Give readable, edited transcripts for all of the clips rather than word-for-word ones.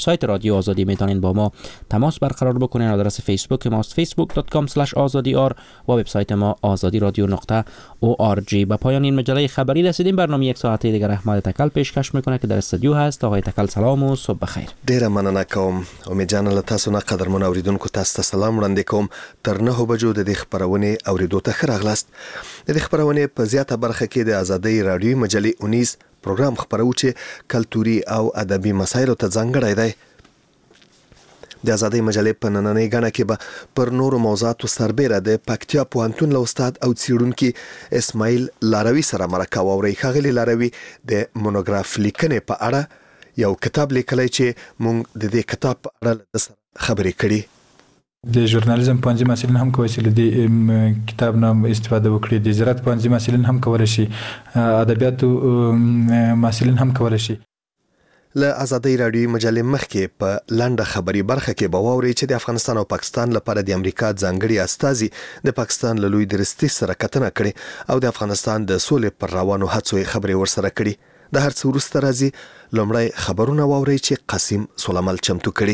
سایت رادیو آزادی میتونین با ما تماس برقرار بکنین. آدرس فیسبوک ماست facebook.com/azadiar و وبسایت ما azadiradio.org. به پایان این مجله خبری رسیدیم. برنامه یک ساعته دیگر احمد تکل پیشکش میکنه که در استودیو هست. آقای تکل سلام و صبح بخیر. ډیره مننه کوم. امید جان له تاسو نه قدرمن اوریدونکو تاسو ته سلام وړاندې کوم. تر 9 بجو د خبرونه اوریدو ته راغلاست. د خبرونه په زیاته برخه کې د آزادۍ رادیو مجلې 19 پروګرام خبرو چې کلتوري او ادبي مسایلو ته ځانګړی دی. د آزادۍ مجلې په نننۍ غاڼه کې به پر نورو موضوعاتو سربېره د پکتیا پوهنتون له استاد او څېړونکي اسماعیل لاروي سره مرکه واورئ. ښاغلي لاروي د مونوګراف لیکنې په اړه یو کتاب لیکلی چې موږ د دې کتاب په اړه د خبرې کړې. د ژورنالیزم پوهنځي محصلین هم کولی شي د کتاب نه استفاده وکړي. د زراعت پوهنځي محصلین هم کولی شي. ادبیاتو محصلین هم کولی شي. له آزادۍ رادیو مجلې مخکې په لنډه خبري برخه کې به واورئ چې د افغانستان او پاکستان لپاره د امریکا ځانګړي استازي د پاکستان له لوی درستي سره کتنه کړې او د افغانستان د سولې پر روانو هڅو خبرې ورسره کړي. د هر څه وروسته راځي لومړی خبرونه واورئ چې قاسم سلیمال چمتو کړي.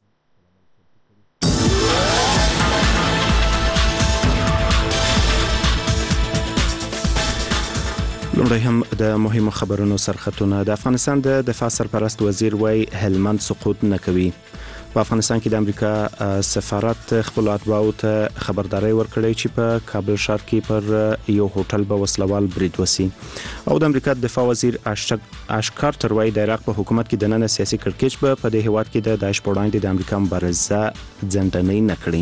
لومړی هم د مهمو خبرونو سرخطونه. د افغانستان د دفاع سرپرست وزیر وای هلمند سقوط نه کوي. په افغانستان کې د امریکا سفارت خپل اتباعو ته خبرداري ورکړې چې په کابل ښار کې پر یو هوټل به وسلوال برید وسی. او د امریکا دفاع وزیر آش کارټر وای د عراق په حکومت کې د نن سیاسي کړکېچ په دې هیواد کې د داعش په وړاندې د امریکا مبارزه ځنډنۍ نه کړي.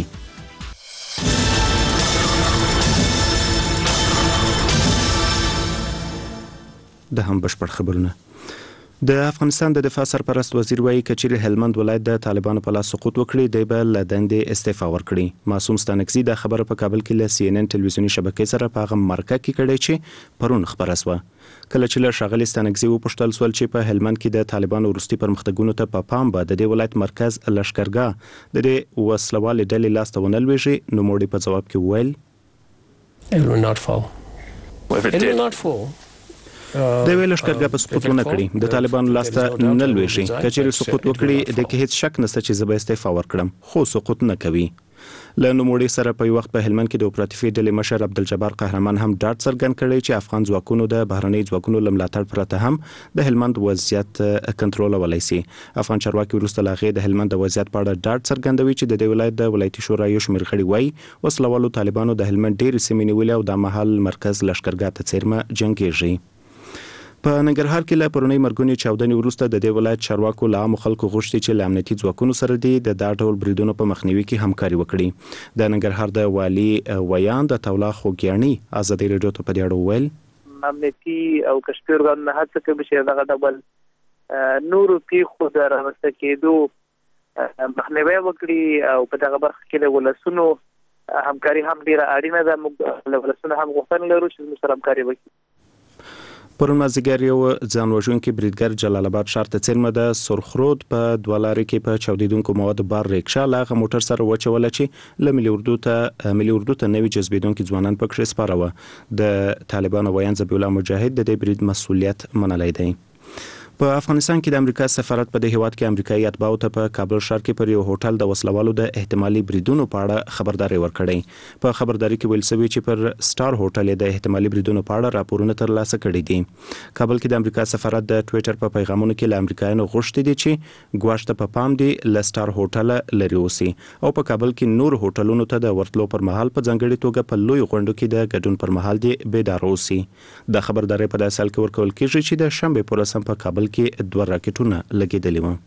د هم بشپړ خبرونه. د افغانستان د دفاع سرپرست وزیر وایي کچېرې هلمند ولایت د طالبانو په لاس سقوط وکړي دی به له دندې استعفا ورکړي. معصوم ستانکزي د خبره په کابل کې له CNN ټلویزیوني شبکې سره په هغه مرکه کې کړې چې پرون خبره سوه. کله چې له ښاغلي ستانکزي وپوښتل سول چې په هلمند کې د طالبانو وروستي پرمختګونو ته په پام به د دې ولایت مرکز لښکرګاه د دې وسلوالې ډلې لاس ته ونه لویږي، نو موړي په ځواب کې وویل It will not fall. It will not fall. د ویل لښکرګاه په سقوط ونه کړي، د طالبانو لاسته نه لویږي. کچېرې سقوط وکړي د کې هیڅ شک نشته چې زه به استعفا ورکړم، خو سقوط نه کوي. له نوموړي سره په وخت په هلمند کې د اپراتیفي ډلې مشر عبدالجبار قهرمان هم ډاډ څرګند کړی چې افغان ځواکونو د بهرنۍ ځواکونو له ملاتړ پرته هم د هلمند وضعیت کنټرولولی شي. افغان چارواکي وروسته له هغې د هلمند د وضعیت په اړه ډاډ څرګندوي چې د دې ولایت د ولایتي شورا یو شمېر غړي وایي وسلوالو طالبانو د هلمند ډېرې سیمې نیولې او دا مهال مرکز لښکرګاه ته څیرمه جنګېږي. په ننګرهار کې له پرونی مرګونی چاودنې وروسته د دې ولایت چارواکو له عامو خلکو غوښتي چې له امنیتي ځواکونو سره د دا ډول بریدونو په مخنیوي کې همکاري وکړي. د ننګرهار د والي ویان د تولا خوګیانی آزادۍ رادیو ته په دې اړه وویل امنیتي او کشفي ارګانونه هڅه کوي چې دغه ډول نورو پیښو د رامنځته کېدو مخنیوي وکړي او په دغه برخه کې له ولسونو همکاري هم ډیره اړینه ده. موږ له ولسونو هم غوښتنه لرو چې موږ سره همکاري وکړي. پرون مازدیګر یو ځان وژونکی بریدګر جلال آباد ښار ته څیرمه د سرخرود په دوه لارې کې په چاودیدونکو موادو بار ریکشا له هغه موټر سره وچوله چې له ملي اردو ته نوي جذبېدونکي ځوانان پکې سپاره وه. د طالبانو ویان ذبیح الله مجاهد د دې برید مسؤلیت منلی دی. په افغانستان کې د امریکا سفارت په دې هیواد کې امریکایي اتباعو ته په کابل ښار کې پر یو هوټل د وسلوالو د احتمالي بریدونو په اړه خبرداري ورکړې. په خبرداري کې ویل شوی چې پر سټار هوټل د احتمالي بریدونو په اړه راپورونه ترلاسه کړي دي. کابل کې د امریکا سفارت د ټویټر په پیغامونو کې له امریکایانو غوښتي دي چې ګواښ ته په پام دي له سټار هوټل لري اوسي او په کابل کې نور هوټلونو ته د ورتلو پر مهال په ځانګړي توګه په لوی غونډو کې د ګډون پر مهال دي بیدار اوسي. د خبرداري په داسې حال کې ورکول کېږي چې د شنبه پر ورځ په کابل کې دوه راکټونه لګېدلي وو.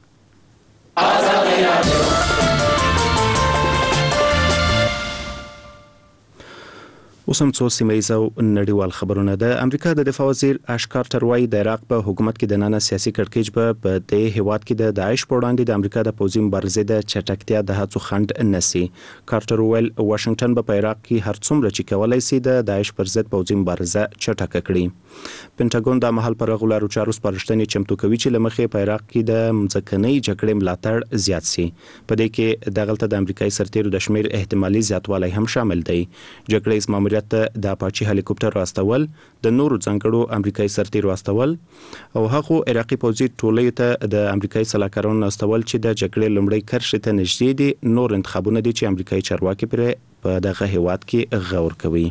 اوس هم څو سیمه‌ییز او نړیوال خبرونه. د امریکا د دفاع وزیر آش کارټر وایي د عراق په حکومت کې د نن سیاسي کړکېچ په دې هیواد کې د داعش په وړاندې د امریکا د پوځي مبارزې د چټکتیا د هڅو خنډ نسی. کارټر ویل واشنگټن په عراق کې هر څومره چې کولای شي د داعش پر ضد پوځي مبارزه چټکه کړي. پینټاګون د محل پر غولارو چارو سپارښتنې چمتو کوي چې لمخې په عراق کې د مځکنۍ جګړې ملاتړ زیات شي. په دې کې دغلته د امریکایي سرتیرو د شمیر احتمالي زیاتوالی هم شامل دی. جګړې ماموریت امنیت د اپاچي هلیکوپټر راستول، د نورو ځانګړو امریکایي سرتیرو راستول او هغه عراقي پوځي ټولۍ ته د امریکایي سلاکارانو راستول چې د جګړې لومړی کرښې ته نږدې دي. نور انتخابونه دي چې امریکایي چارواکي په دغه هیواد کې غور کوي.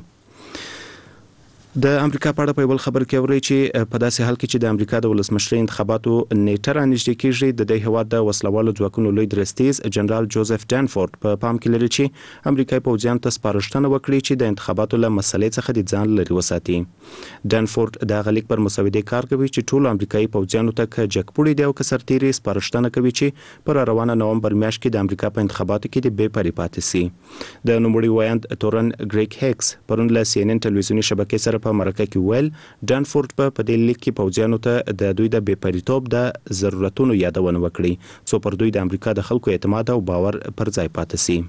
د امریکا په اړه په بل خبر کې اوري چې په داسې حال کې چې د امریکا د ولسمشرۍ انتخاباتو نیټه رانږدې کیږي، د دې هیواد د وسلوالو ځواکونو لوی درستیز جنرال جوزف ډانفورد په پام کې لري چې امریکایي پوځیان ته سپارښتنه وکړي چې د انتخاباتو له مسلې څخه د ځان لري وساتي. ډانفورد د غلیک پر مسودې کار کوي چې ټول امریکایي پوځیانو ته جګپوړي دی او کسرتيري سپارښتنه کوي چې پر روانه نومبر میاشت کې د امریکا په انتخاباتو کې د بې پرې پاتې سي. د نوموړي وایند تورن ګریګ هیکس پرون له CNN ټلویزیوني شبکې سره په مرکه کې ویل ډانفورد په دې لیک کې پوځیانو ته د دوی د بې پریتوب د ضرورتونو یادونه وکړي څو پر دوی د امریکا د خلکو اعتماد او باور پر ځای پاتې سي.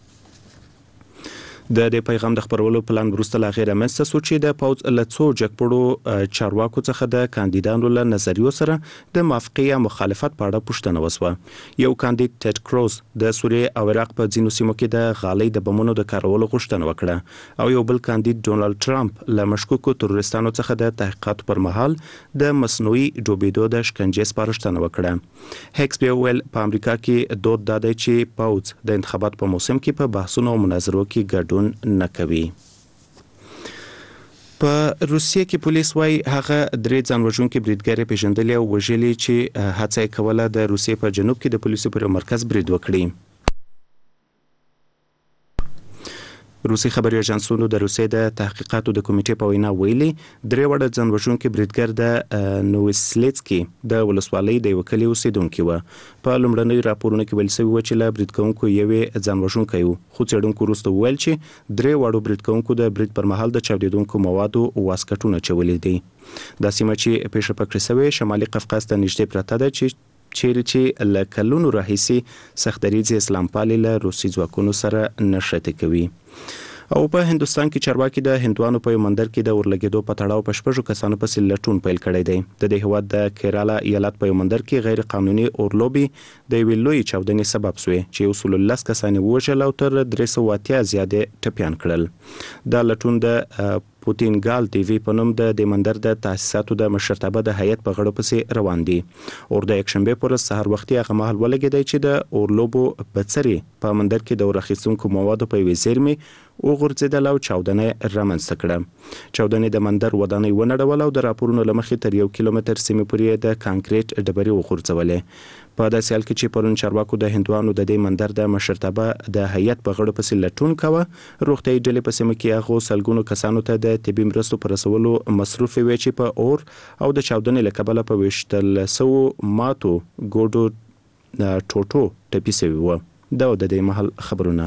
د دې پیغام د خبرولو پلان وروسته لا غیر منځته سو چې د پوز لڅو جګپړو چارواکو څخه د کاندیدانو له نظریو سره د موافقه مخالفت په اړه پوښتنه وسوه. یو کاندید ټیډ کروز د سوریې او عراق په ځینو سیمو کې د غالۍ د بمونو د کارولو غوښتنه وکړه او یو بل کاندید ډونالد ټرمپ له مشکوکو تروریستانو څخه د تحقیقاتو پر مهال د مصنوعي ډوبېدو د شکنجې سپارښتنه وکړه. هیکس بیا ویل په امریکا کې دود دا دی چې پوز د انتخابات په موسم کې په بحثونو او مناظرو کې ګډون نه کوي. په روسیې کې پولیس وايي هغه درې ځانوژونکي بریدګر پیژندل او وژلي چې هڅه کوله د روسیې په جنوب کې د پولیسو پر مرکز برید وکړي. روسي خبري اژانسونو د روسیې د تحقیقاتو د کمیټې په وینا ویلي درې وړه ځانوژونکي بریدګر د نووسلیتسکي د ولسوالۍ د یو کلي اوسیدونکي و. په لومړنۍ راپورونو کې ویل شوی و چې له برید کوونکو یوې ځانوژونکی و، خو څېړونکو وروسته ویل چې درې وړو برید کوونکو د برید پر مهال د چاودېدونکو موادو واسکټونه چولې دي. دا سیمه چې پیښه پکړه شوې شمالي قفقاز ته نږدې پرته ده چې له کلونو راهیسي سختدریځ اسلام پالي له روسي ځواکونو سره نښتې کوي. او په هندستان کې چارواکي د هندوانو په مندر کې د ورلګېدو په تړاو په شپږو کسانو پسې لټون پیل کړی دی. د دې هیواد د کیرالا ایالت په مندر کې غیر قانوني اورلوبي د ویلوي چاودنې سبب شوې چې اصول 10 کسان وژل او تر 380 زیاتې ټپيان کړل. دا لټون د پوتینګال ټي وي په نوم د مندر د تاسیساتو د مشرتابه د هیئت په غړو پسې روان دي. اور د یکشنبه پر سحر وختي هغه مهال ولګیدای چې د اورلوبو بڅري په مندر کې د ورخصونکو موادو په وزیرمي او غورځیدل او چاودنه رامنځته کړه. چاودنه د مندر ودانۍ ونړول او د راپورونو لمخې تر 1 کیلومتر سیمه پورې د کانکریټ ډبرې وغورځولې. په داسې حال کې چې پرون چارواکو د هندوانو د دې مندر د مشرتابه د هیئت په غړو پسې لټون کاوه، روغتیايي ډلې په سیمه کې هغه سلګونو کسانو ته د طبي مرستو پر رسولو مصروف وي چې په اور او د چاودنې له کبله په وشتل سو ماتو ګوډو ټوټو ټپي شوی و. دا د دې محل خبرونه.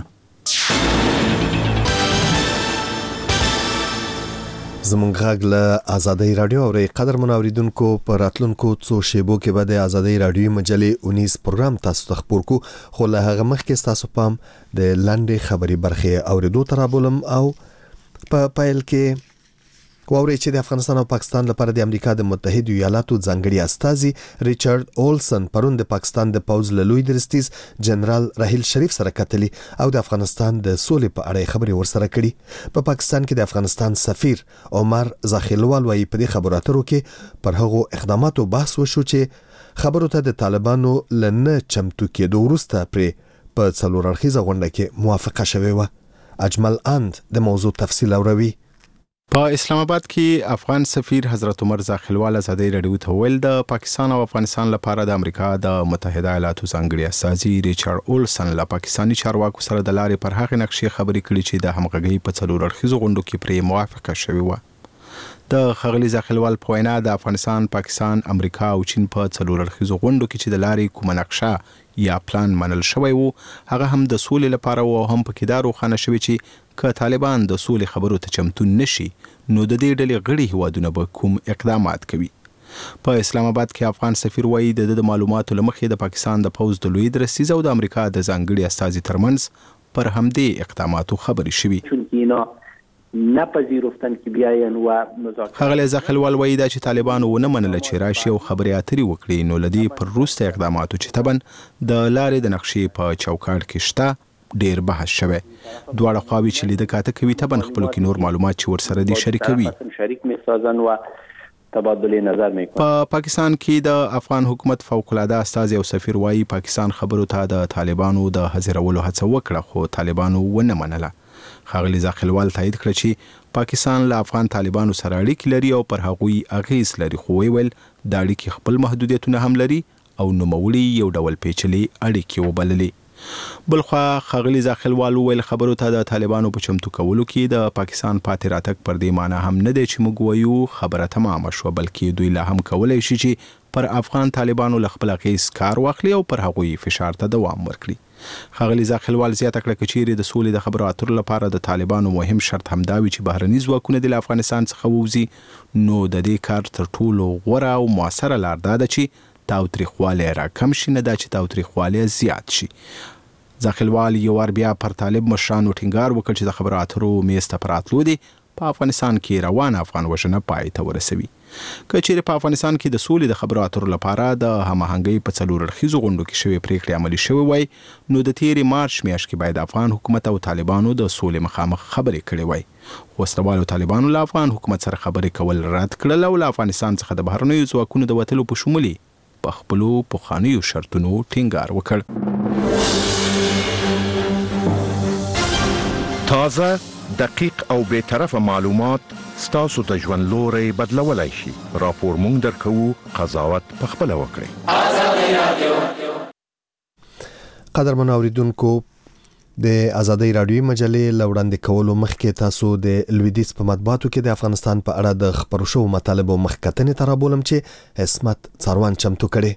زمونږ غږ له آزادۍ رادیو او قدر منوریدونکو پر راتلونکو څو شیبو کې به د آزادۍ رادیو مجلې 19 پروګرام تاسو ته خبر کو، خو له هغه مخکې تاسو پام د لاندې خبري برخه اوریدو ترابولم او په پایل کې واوري چې د افغانستان او پاکستان لپاره د امریکا د متحده ایالاتو ځانګړي استازي ریچارډ اولسن پرون د پاکستان د پوز لوی درستیز جنرال راحیل شریف سره کتلی او د افغانستان د سولې په اړه خبري ورسره کړي. په پاکستان کې د افغانستان سفیر عمر زاخیلوال وايي په دې خبرو اترو کې پر هغو اقداماتو بحث وشو چې خبرو ته د طالبانو لنه چمتو کېدو وروسته پر په څلور اړخیزه غونډه کې موافقه شوې و. اجمل اند د موضوع تفصیل اوروي. په اسلام آباد کې افغان سفیر حضرت عمر زاخیلوال آزادۍ رادیو ته ویل د پاکستان او افغانستان لپاره د امریکا د متحده ایالاتو ځانګړي استازي ریچارډ اولسن له پاکستاني چارواکو سره د لارې پر هغه نقشې خبرې کړې چې د همغږۍ په څلور اړخیزو غونډو کې پرې موافقه شوې و. د خغلی زاخیلوال په وینا د افغانستان، پاکستان، امریکا او چین په څلور اړخیزو غونډو کې چې د لارې کومه نقشه یا پلان منل شوی وو هغه هم د سولې لپاره او هم پکې دا روښانه شوی چې که طالبان د سولې خبرو ته چمتو نشي نو د دې ډلې غړي هیوادونه به کوم اقدامات کوي. په اسلام آباد کې افغان سفیر وایي د معلوماتو لمخې د پاکستان د پوز د لوی درستیز او د امریکا د ځانګړي استازي ترمنځ پر همدې اقداماتو خبرې شوي. نه پذیرفتن کې بیاین و مذاکره. خغلی زاخیلوال وایي دا چې طالبانو ونه منله چې راشي او خبرې اترې وکړي نو لدی پر وروسته اقداماتو چې تبن د لارې د نقشې په چوکاټ کې شته ډیر بحث شوه. دواړه خواوې چې لیده کاته کوي طبعا خپل کې نور معلومات چې ورسره دي شریکوي. شریک میسازن و تبادله نظر میکنن. په پاکستان کې د افغان حکومت فوق العاده استازي او سفیر وايي پاکستان خبرو ته د طالبانو د حاضرولو هڅه وکړه خو طالبانو ونه منله. ښاغلي زاخیلوال تایید کړ چې پاکستان له افغان طالبانو سره اړیکې لري او پر هغوی اغیز لري خو ویل د اړیکې خپل محدودیتونه هم لري او نوموړي یو ډول پیچلي اړیکې وبللې. بلخوا ښاغلي زاخیلوال ویل خبرو ته د طالبانو په چمتو کولو کې د پاکستان پاتې راتګ پر دې معنی هم نه دی چې موږ وایو خبره تمامه شوه بلکې دوی لا هم کولی شي چې پر افغان طالبانو له خپل اغیز کار واخلي او پر هغوی فشار ته دوام ورکړي. ښاغلي زاخیلوال زیاته کړه که چیرې د سولې د خبرو اترو لپاره د طالبانو مهم شرط همدا وي چې بهرني ځواکونه د افغانستان څخه ووځي نو د دې کار تر ټولو غوره او مؤثره لار دا ده چې تاوتریخوالی راکم شي نه دا چې تاوتریخوالی زیات شي. زاخیلوال یو وار بیا پر طالب مشرانو ټینګار وکړ چې د خبرو اترو میز ته پر راتلو دي په افغانستان کې روان افغان وژنه پای ته ورسوي. که چیرې په افغانستان کې د سولې د خبرو اترو لپاره د هماهنګۍ په 4 اړخیزو غونډو کې شوې پریکړې عملي شوې وای نو د تیرې مارچ میاشت کې باید افغان حکومت او طالبانو د سولې مخامخ خبرې کړې وای. وسلوالو طالبانو له افغان حکومت سره خبرې کول رد کړل او له افغانستان څخه د بهرنیو ځواکونو د وتلو په شمولي په خپلو پخوانیو شرطونو ټینګار وکړ. تازه، دقیق او بی‌طرفه معلومات ستاسو د ژوند لوري بدلولای شي. راپور مونږ درکوو، قضاوت پخپله وکړئ. آزادي رادیو. قدرمن اوریدونکو د ازادي رادیو مجلې لوړاندې کولو مخکې تاسو د لویدیز په مطبوعاتو کې د افغانستان په اړه د خبرو شوو مطالبو مخکتنې ترابولم چې اسمت څاروان چمتو کړي.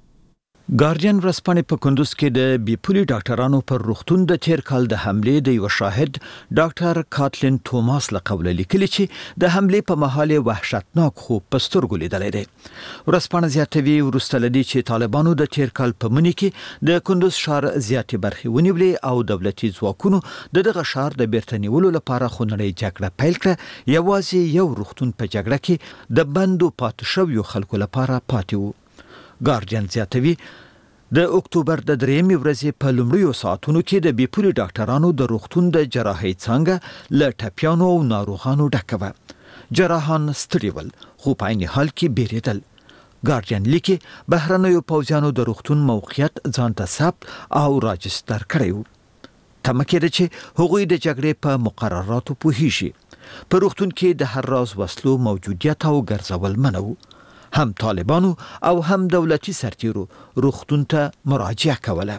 ګارډین ورځپاڼې په کندوز کې د بیپولي ډاکټرانو پر روغتون د تیر کال د حملې د یو شاهد ډاکټر کاتلین توماس له قوله لیکلي چې د حملې په مهال وحشتناک خوب په سترګو لیدلی دی. ورځپاڼه زیاتوي وروسته له دې چې طالبانو د تیر کال په مني کې د کندوز ښار زیاتې برخې ونیولې او دولتي ځواکونو د دغه ښار د بیرته نیولو لپاره خونړۍ جګړه پیل کړه. یوازې یو روغتون په جګړه کې د بندو پاتې شویو خلکو لپاره پاتې و. ګارډین زیاتوي د اکتوبر د 3 ورځې په لومړیو ساعتونو کې د بیپولي ډاکټرانو د روغتون د جراحي څانګه له ټپیانو او ناروغانو ډکه وه. جراحان ستړي ول خو په عین حال کې بیریدل. ګارډین لیکي بهرنیو پوځیانو د روغتون موقعیت ځان ته ثبت او راجستر کړی و. تمه کېده چې هغوی د جګړې په مقرراتو پوهیږي. په روغتون کې د هر راز وسلو موجودیت او ګرځول منع و. هم طالبانو او هم دولتي سرتیرو روغتون ته مراجعه کوله.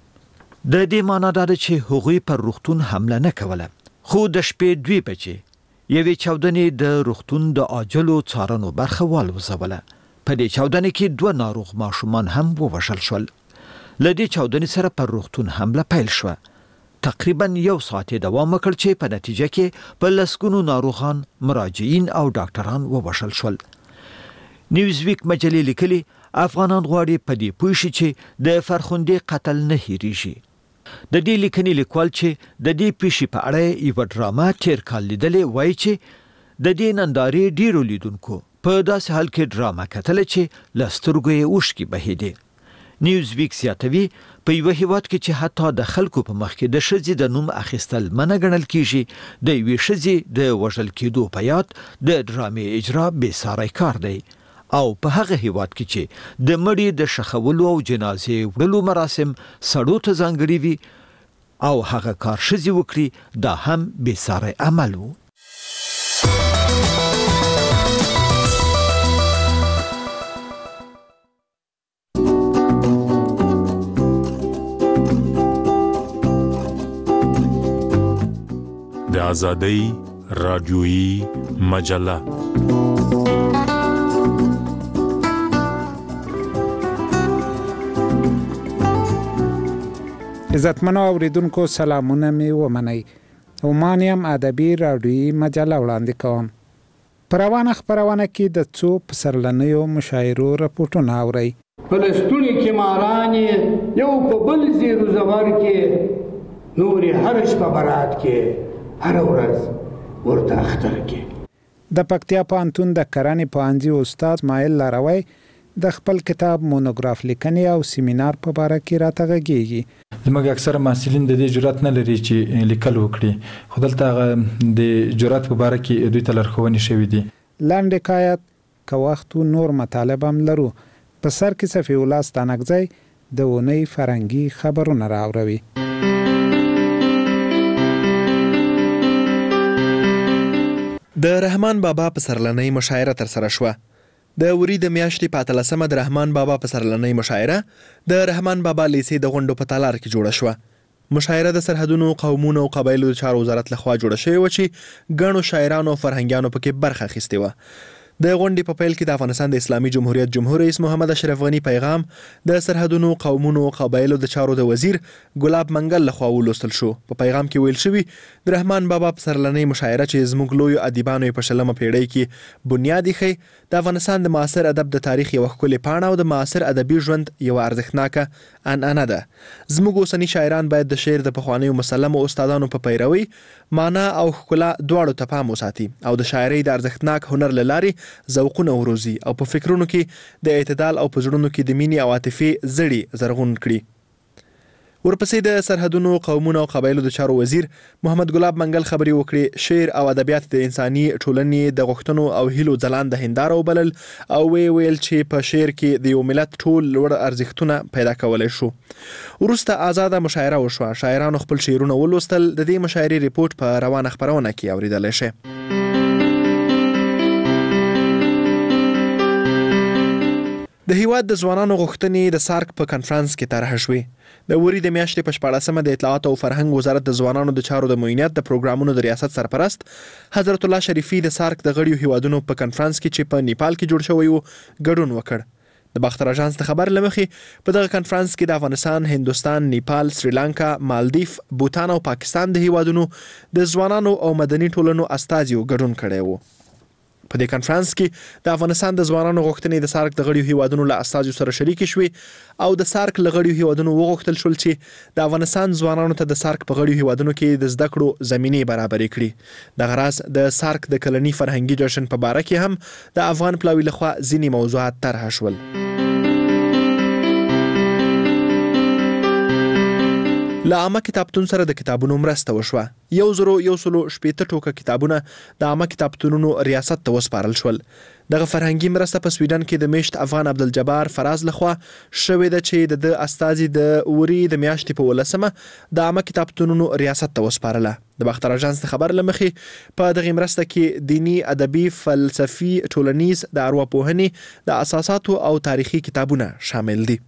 د دې معنی دا ده چې هغوی پر روغتون حمله نه کوله. خو د شپې 2 بجې یوې چاودنې د روغتون د عاجلو څارنو برخه والوزوله. په دې چاودنې کې 2 ناروغ ماشومان هم ووژل شول. له دې چاودنې سره پر روغتون حمله پیل شوه. تقریبا 1 ساعت دوام وکړ چې په نتیجه کې په لسګونو ناروغان، مراجعین او ډاکټران ووژل شول. نیوزویک مجلې لیکلي افغانان غواړي په دې پوه شي چې د فرخندې قتل نه هېریږي. د دې لیکنې لیکوال چې د دې پیښې په اړه یو ډرامه تیر کال لیدلې وایي چې د دې نندارې ډیرو لیدونکو په داسې حال کې ډرامه کتله چې له سترګو یې اوښکې بهېدې. نیوزویک زیاتوي په یو هیواد کې چې حتی د خلکو په مخ کې د ښځې د نوم اخیستل منع ګڼل کیږي د یوې ښځې د وژل کېدو په یاد د ډرامې اجرا بې ساری کار دی. او په هغه هیواد کې چې د مړي د شخولو او جنازې وړلو مراسم سړو ته ځانګړي وي او هغه کار ښځې وکړي دا هم بې ساری عمل و. د آزادۍ رادیویي مجله عزتمنو اوریدونکو سلامونه می ومنئ. عمانیم ادبي رادیویي مجله وړاندې کوم. په روانه خپرونه کې د څو پسرلنیو مشاعرو راپورټونه اورئ. په لستوڼي کې مارانې یو په بل زیرو زبر کې نورې هر شپه برات کې هر ورځ ورته اختر کې. د پکتیا پوهنتون د کرنې پوهنځي استاد اسماعیل لاروی د خپل کتاب مونوګراف لیکنې او سیمینار په اړه کې راته غږیږي. زموږ اکثره محصلین د دې جرأت نه لري چې لیکل وکړي، خو دلته د جرأت په اړه کې دوی ته لارښوونې شوې دي. لاندې حکایت که وخت نور مطالب هم لرو. په سر کې صفی الله ستانکزی د اونۍ فرهنګي خبرونه راوړي. د رحمان بابا په سرلنۍ مشاعره تر سره شوه. د وري د میاشتې په 13مه د رحمان بابا په سرلنۍ مشاعره د رحمان بابا لیسې د غونډو په تالار کې جوړه شوه. مشاعره د سرحدونو، قومونو او قبایلو د چارو وزارت لخوا جوړه شوې و چې ګڼو شاعرانو او فرهنګیانو پکې برخه اخیستې وه. د غونډې په پیل کې د افغانستان د اسلامي جمهوریت جمهور رئیس محمد اشرف غنی پیغام د سرحدونو، قومونو او قبایلو د چارو د وزیر ګلاب منګل لخوا ولوستل شو. په پیغام کې ویل شوی د رحمان بابا په سرلنۍ مشاعره چې زموږ لوی ادیبانو په شلمه پیړۍ کې بنیاد ایښی، د افغانستان د معاصر ادب د تاریخ یو ښکلې پاڼه او د معاصر ادبي ژوند یو ارزښتناکه عنعنه ده. زموږ اوسني شاعران باید د شعر د پخوانیو مسلمو استادانو په پیروي معنا او ښکلا دواړو ته پام وساتي او د شاعرۍ د ارزښتناک هنر له لارې ذوقونه وروزي او په فکرونو کې د اعتدال او په زړونو کې د مینې او عاطفې زړي زرغون کړي. ورپسې د سرحدونو، قومونو او قبایلو د چارو وزیر محمد ګلاب منګل خبرې وکړې. شعر او ادبیات د انساني ټولنې د غوښتنو او هیلو ځلانده هنداره وبلل او ویل چې په شعر کې د یو ملت ټول لوړ ارزښتونه پیدا کولای شو. وروسته آزاده مشاعره وشوه. شاعرانو خپل شعرونه ولوستل. د دې مشاعرې ریپورت په روانه خبرونه کې اوریدلی شئ. د هیواد د ځوانانو غوښتنې د سارک په کنفرانس کې طرح شوې. د وري د میاشتې په 14مه د اطلاعات او فرهنګ وزارت د ځوانانو د چارو د معاونیت د پروګرامونو د ریاست سرپرست حضرت الله شریفي د سارک د غړیو هیوادونو په کنفرانس کې چې په نیپال کې جوړ شوی و ګډون وکړ. د باختر اژانس د خبر لمخې په دغه کنفرانس کې د افغانستان، هندوستان، نیپال، سریلانکا، مالدیف، بوتان او پاکستان د هیوادونو د ځوانانو او مدني ټولنو استازیو ګډون کړی و. په دې کنفرانس کې د افغانستان د ځوانانو غوښتنې د سارک د غړیو هیوادونو له استازیو سره شریکې شوې او د سارک له غړیو هیوادونو وغوښتل شول چې د افغانستان ځوانانو ته د سارک په غړیو هیوادونو کې د زده کړو زمینې برابرې کړي. دغه راز د سارک د کلني فرهنګي جشن په باره کې هم د افغان پلاوي لخوا ځینې موضوعات طرح شول. له عامه کتابتون سره د کتابونو مرسته وشوه. 1160 ټوکه کتابونه د عامه کتابتونونو ریاست ته وسپارل شول. دغه فرهنګي مرسته په سویډن کې د میشت افغان عبدالجبار فراز لخوا شوې ده چې د استازي د وري د میاشتې په 18مه د عامه کتابتونونو ریاست ته وسپارله. د باختر اژانس خبر لمخې په دغه مرسته کې دینی، ادبي، فلسفي، ټولنیز، د ارواپوهنې، د اساساتو او تاریخي کتابونه شامل دي.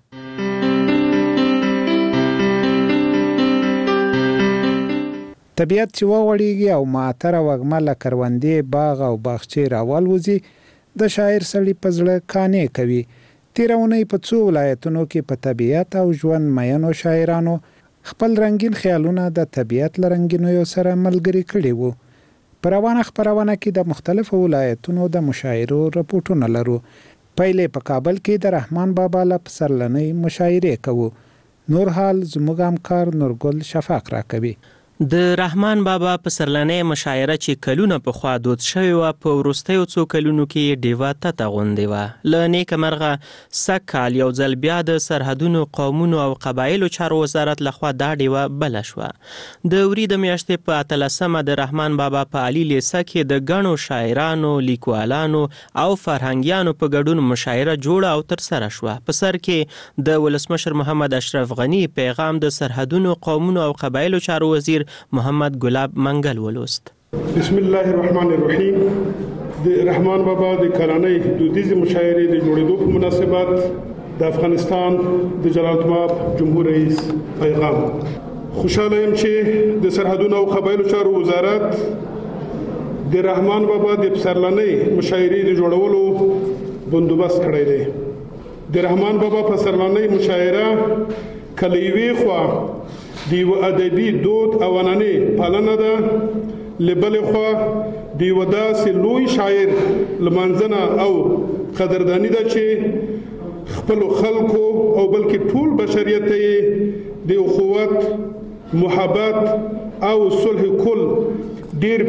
طبیعت چې وغوړېږي او معطره وږمه له کروندې، باغ او باغچې راوالوځي د شاعر سړي په زړه کانې کوي. تېره اونۍ په څو ولایتونو کې په طبیعت او ژوند مینو شاعرانو خپل رنګین خیالونه د طبیعت له رنګینیو سره ملګري کړي وو. په روانه خپرونه کې د مختلفو ولایتونو د مشاعرو رپورټونه لرو. پیلې په کابل کې د رحمان بابا له پسرلنۍ مشاعرې کوو. نور حال زموږ همکار نورګل شفاق راکوي. د رحمان بابا په سرلنۍ مشاعره چې کلونه پخوا دود شوې وه، په وروستیو څو کلونو کې ډیوه تته غوندې وه. له نیکه مرغه سږ کال یو ځل بیا د سرحدونو، قومونو او قبایلو چارو وزارت لخوا دا ډیوه بله شوه. د وري د میاشتې په 18مه د رحمان بابا په عالي لیسه کې د ګڼو شاعرانو، لیکوالانو او فرهنګیانو په ګډون مشاعره جوړه او ترسره شوه. په سر کې د ولسمشر محمد اشرف غنی پیغام د سرحدونو، قومونو او قبایلو چارو وزیر محمد ګلاب منګل ولوست. بسم الله الرحمن الرحیم. د رحمان بابا د کلنۍ دودیزې مشاعرې د جوړېدو په مناسبت د افغانستان د جلالالمآب جمهور رئیس پیغام. خوشاله یم چې د سرحدونو او قبایلو چارو وزارت د رحمان بابا د پسرلنۍ مشاعرې د جوړولو بندوبست کړی دی. د رحمان بابا پسرلنۍ مشاعره کله یوې خوا د یو ادبي دود او عنعنې پالنه ده، له بلې خوا د یو داسې لوی شاعر لمانځنه او قدرداني ده چې خپلو خلکو او بلکې ټول بشریت ته یې د اخوت، محبت او صلح کل ډېر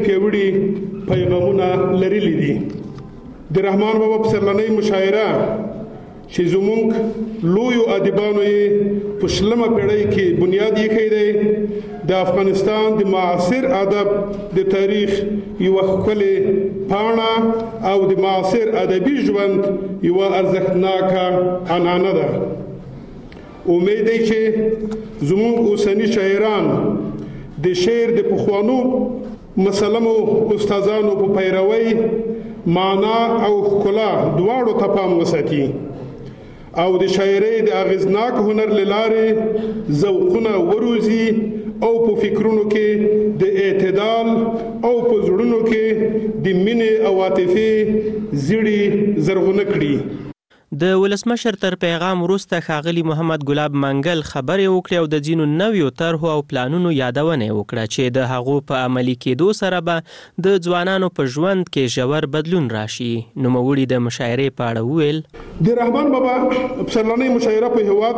پیاوړي پیغامونه لرلي دي. د رحمان بابا پسرلنۍ مشاعره چې زموږ لویو ادیبانو یې په شلمه پیړۍ کې بنیاد ایښی دی. د افغانستان د معاصر ادب د تاریخ یو ښکلې پاڼه او د معاصر ادبي ژوند یو ارزښتناکه عنعنه ده. امید دی چې زموږ اوسني شاعران د شعر د پخوانو مسلمو استادانو په پیروي معنا او ښکلا دواړو ته پام وساتي او د شاعرۍ د اغیزناک هنر له لارې ذوقونه وروزي او په فکرونو کې د اعتدال او په زړونو کې د مینې او عاطفې زیړي زرغونه کړي. د ولسمشر تر پیغام وروسته ښاغلي محمد ګلاب منګل خبرې وکړې او د ځینو نویو طرحو او پلانونو یادونه وکړه چې د هغو په عملي کېدو سره به د ځوانانو په ژوند کې ژور بدلون راشي. نوموړي د مشاعرې په اړه وویل: د رحمان بابا پسرلنۍ مشاعره په هېواد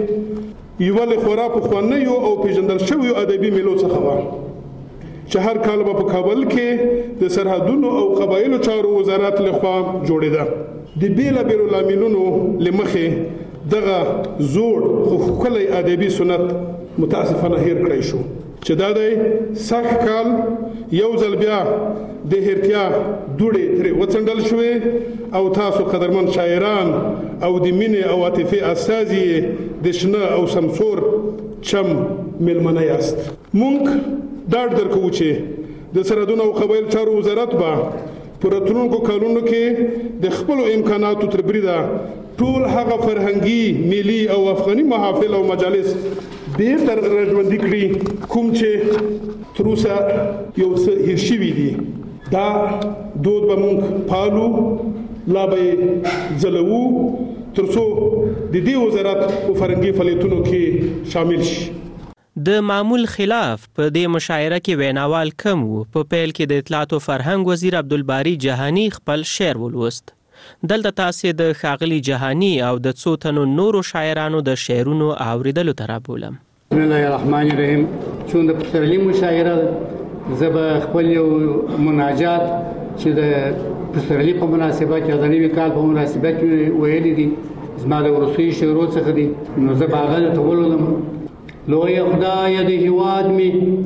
کې یوه له خورا پخوانیو او پیژندل شویو ادبي میلو څخه وه چې هر کال به په کابل کې د سرحدونو او قبایلو چارو وزارت لخوا جوړېده. د بیلابیلو لاملونو له مخې دغه زوړ خو ښکلی ادبي سنت متاسفانه هیر کړی شو چې دا دی سږ کال یو ځل بیا د هیرتیا دوړې ترې وڅنډل شوې او تاسو قدرمن شاعران او د مینې او عاطفې استازي د شنه او سمسور چم میلمنه یاست. موږ ډاډ درکوو چې د سرحدونو او قبایل چارو وزارت به په راتلونکو کلونو کې د خپلو امکاناتو تر بریده ټول هغه فرهنګي، ملي او افغاني محافل او مجالس بیرته راژوندي کړي کوم چې تر اوسه یو څه هیر شوي دي. دا دود به موږ پالو، لا به یې ځلوو تر څو د دې وزارت په فرهنګي فعالیتونو کې شامل شي. د معمول خلاف په دې مشاعره کې ویناوال کم وو. په پیل کې د اطلاعات او فرهنګ وزیر عبدالباری جهانی خپل شعر ولوست. دلته تاسې د ښاغلي جهانی او د څو تنو نورو شاعرانو د شعرونو اوریدلو ته رابولم. بسم الله الرحمن الرحیم. چون د پسرلي مشاعره زه به خپل یو مناجات چې د پسرلي په مناسبت یا د نوي کال په مناسبت ویلي دي زما د وروستیو شعرو څخه دي، نو زه به هغه درته ولولم. لوی خدای د هیواد می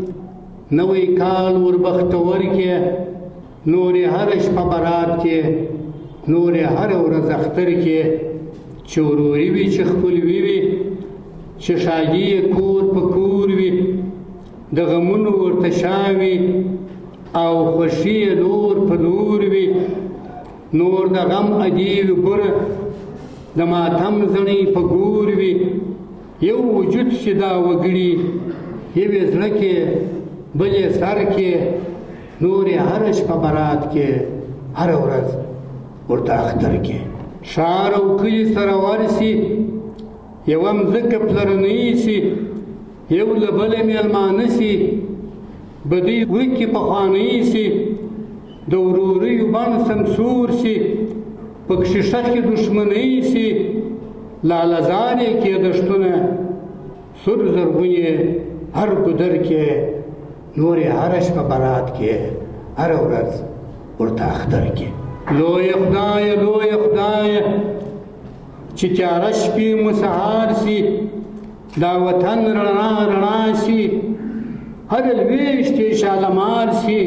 نوی کال وربختور کې، نور هر شپه برات کې، نور هر ورځ اختر کې، چې وروري وي چې خپلوي وي، چې شادي کور په کور وي، د غمونو ورته شاوي او خوشي نور په نور وي، نور د غم ادیب بره د ماتم زڼۍ په ګور وي، یو وجود چې دا وګړي یو زړه کې بلې سر کې، نور هر شپه برات کې، هر ورځ ورته اختر کې، ښار او کلي سره ورسي، یوه مځکه پلرنۍ سي، یو له بله میلمانه سي، بدوی وکې پخوانۍ سي، د وروریو بڼ سمسور سي، پکښې ښخې دښمنۍ سي، لالهزارې کې دشتونه سور زرغونې هر ګودر کې، نورې هره شپه برات کې، هره ورځ ورته اختر کې. لوی خدایه لوی خدایه چې تیاره شپې مو سهار سي، دا وطن رڼا رڼا سي، هر لویشتې شالمار سي،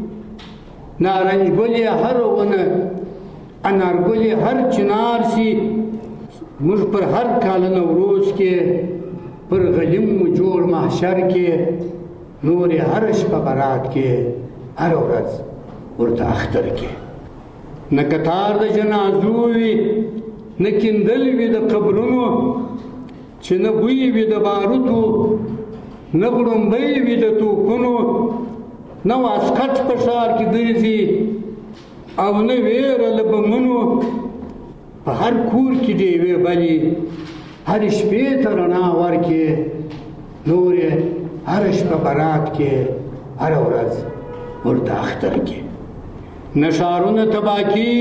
نارنج ګلې هر ونه، انار ګلې هر چنار سي، موږ پر هر کال نوروز کې، پر غلیم مو جوړ محشر کې، نورې هر شپه برات کې، هر ورځ ورته اختر کې. نه کتار د جنازو وي، نه کیندل وي د قبرونو، چې نه بوی وي د باروتو، نه غړومبۍ وي د توپونو، نه واسکټ په ښار کې ګرځي او نه ویره له بمونو، په هر کور کې ډیوې بلې، هر شپې ته رڼا ورکې، نورې هر شپه برات کې، هر ورځ ورته اختر کې. نه ښارونه تباه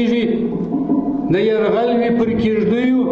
کېږي، نه یرغل وي پر کېږدیو،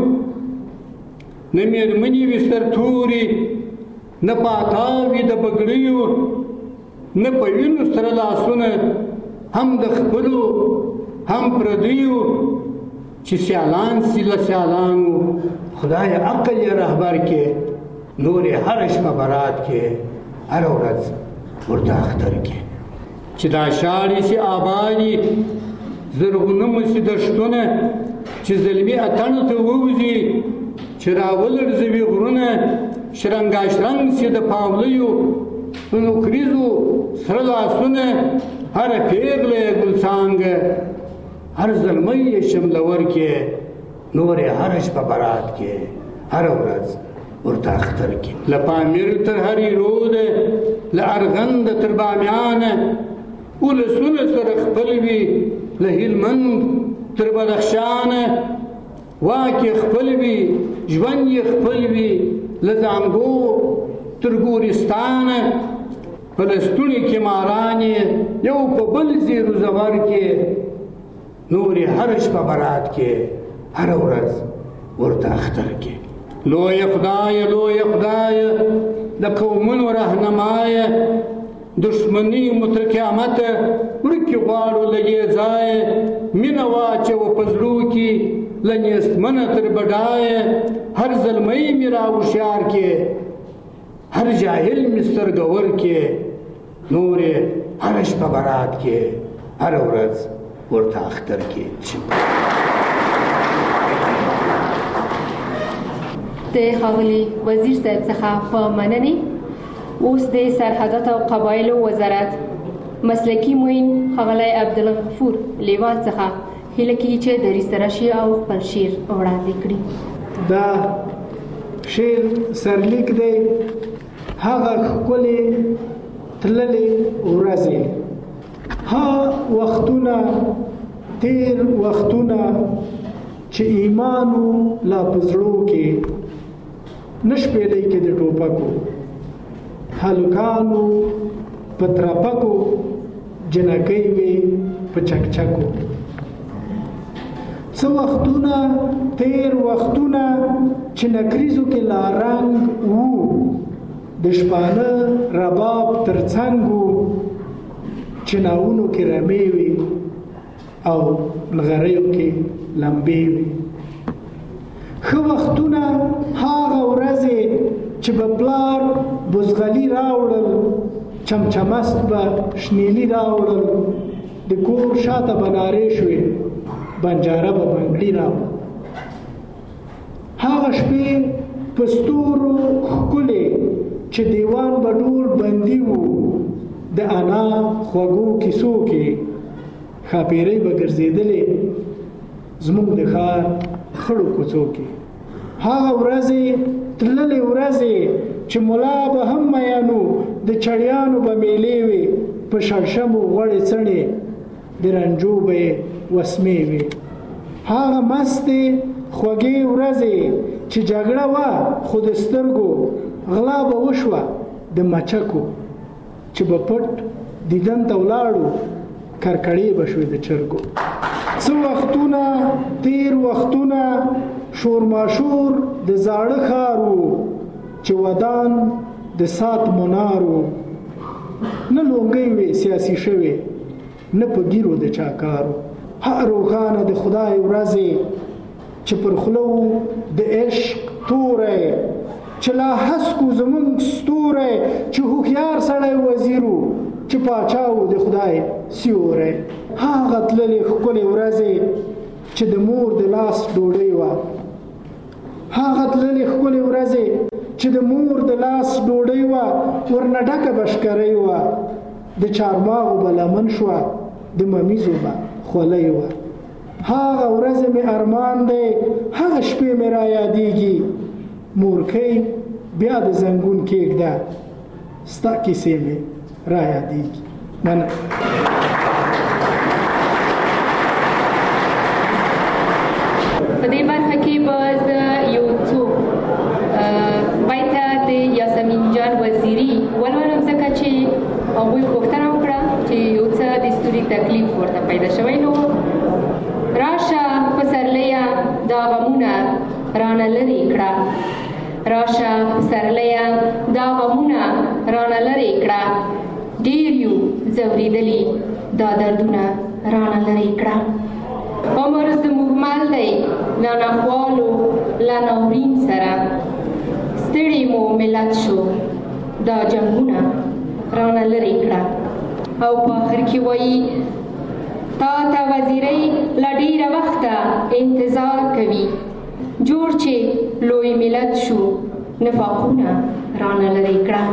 نه مېرمنې وي سرتورې، نه پاتا وي د بګړیو، نه په وینو سره لاسونه هم د خپلو هم پردیو، چې سیالان سیله سیالانو خدای عقل یې رهبر کې نور هر شپه برات کې هر ورځ ورته اختر کې چې دا شاړې سي آبادي زرغونه مسي دشتونه چې زلمي اتڼو ته ووځي چې راولړزوي غرونه شرنګاشرنګ سي د پاولیو په نوکریزو سره لاسونه هر پیغله ګلڅانګه هر زلمی شملور کې نور هر شپه برات کې هر ورځ ورته اختر کې لپامیر تر هری رود لارغند تر بامیان ولسونه سره خپل وي له هلمند تر بدخشان واکې خپل وي ژوند یې خپل وي له زانګو تر ګورستان په لستوني کې ماران یو په بل زیرو زور کې نورې هر شپه برات کې هر ورځ ورته اختر کې لوی خدای د قومونو رهنمای دشمنی مو تر قیامت ورکې غواړو لږې ځای مینه واچوه په زړو کې له نیستمنه تر بډایه هر زلمی مې راهوښیار کې هر جاهل مې سترګور کې نورې هر شپه برات کې هر ورځ ورته اختر کې د ښاغلي وزیر صاحب څخه په مننې اوس د سرحدات او قبایلو وزارت مسلکي معین ښاغلی عبدالغفور لیوال څخه هیله کیږي چې دریځ راشي او خپل شعر وړاندې کړي. دا شعر سرلیک دی هغه ښکلې تللې ورځې ها وختونه تیر وختونه چې ایمانو لا پزړو کې نشپېلې کې د ټوپکو هلکانو پترپکو جنکۍ وي په چکچکو څو وختونه تیر وختونه چې نکریزو کې لا رنګ وو د شپانه رباب ترڅنګ وو چې ناونو کې رمې وي او نغریو کې لمبې وي ښه وختونه هغه ورځې چې به پلار بزغلي راوړل چمچمست به شنیلي راوړل د کور شاته به نارې شوې بنجاره به بنګړي راوړل هغه شپې په ستورو ښکلې چې دیوان به ډول بندي وو د انا خوږو کیسو کې ښاپېرۍ به ګرځېدلې زموږ د ښار خړو کوڅو کې هغه ورځې تللې ورځې چې ملا به هم میانو د چړیانو به میلې وي په شړشمو غوړې څڼې د رنجو به یې وسمې وي هغه مستې خوږې ورځې چې جګړه وه خو د سترګو غلا به وشوه د مچکو چې به پټ دیدن ته ولاړو کرکړې به شوې د چرګو څه وختونه تیر وختونه شورماشور د زاړه ښار وو چې ودان د سات منار وو نه لونګۍ وې سیاسي شوې نه په ګیرو د چا کار وو هر روښانه د خدای ورځې چې پر خوله وو د عشق توری چې لا هسکو زمونږ ستوری چې هوښیار سړی وزیر وو چې پاچا وو د خدای سیوری هغه تللې ښکلې ورځې چې د مور د لاس ډوډۍ وه هغه تللې ښکلې ورځې چې د مور د لاس ډوډۍ وه ورنه ډکه بشکرۍ وه د چارماغو به لمن شوه د ممیزو به خولۍ وه هغه ورځې مې ارمان دی هغه شپې مې را یادېږي مورکۍ بیا د زنګون کېږده ستا کیسې مې را یادېږي مننه په دې برخه کې به زه یو څو بیته د یاسمین جان وزیري ولولم ځکه چې هغوی پوښتنه وکړه چې یو څه د ستوري تکلیف ورته پیدا شوی نو راشه پسرلیه دا غمونه رانه لرې کړه راشه پسرلیه دا غمونه رانه لرې کړه ډېر یو ځورېدلي دا دردونه رانه لرې کړه عمر زموږ مل دی له ناخوالو له ناورین سره ستړي مو ملت شو دا جنګونه رانه لرې کړه او په آخر کې وایي تا ته وزیرۍ له ډېره وخته انتظار کوي جوړ چې لوی ملت شو نفاقونه رانه لرې کړه.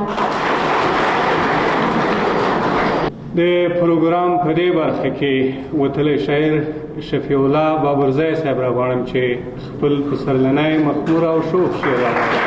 د پروګرام په دې برخه کې وتلی شاعر شفیع الله بابرزی صاحب را غواړم چې خپل پسرلنی مخمور او شوق شعر راوړي.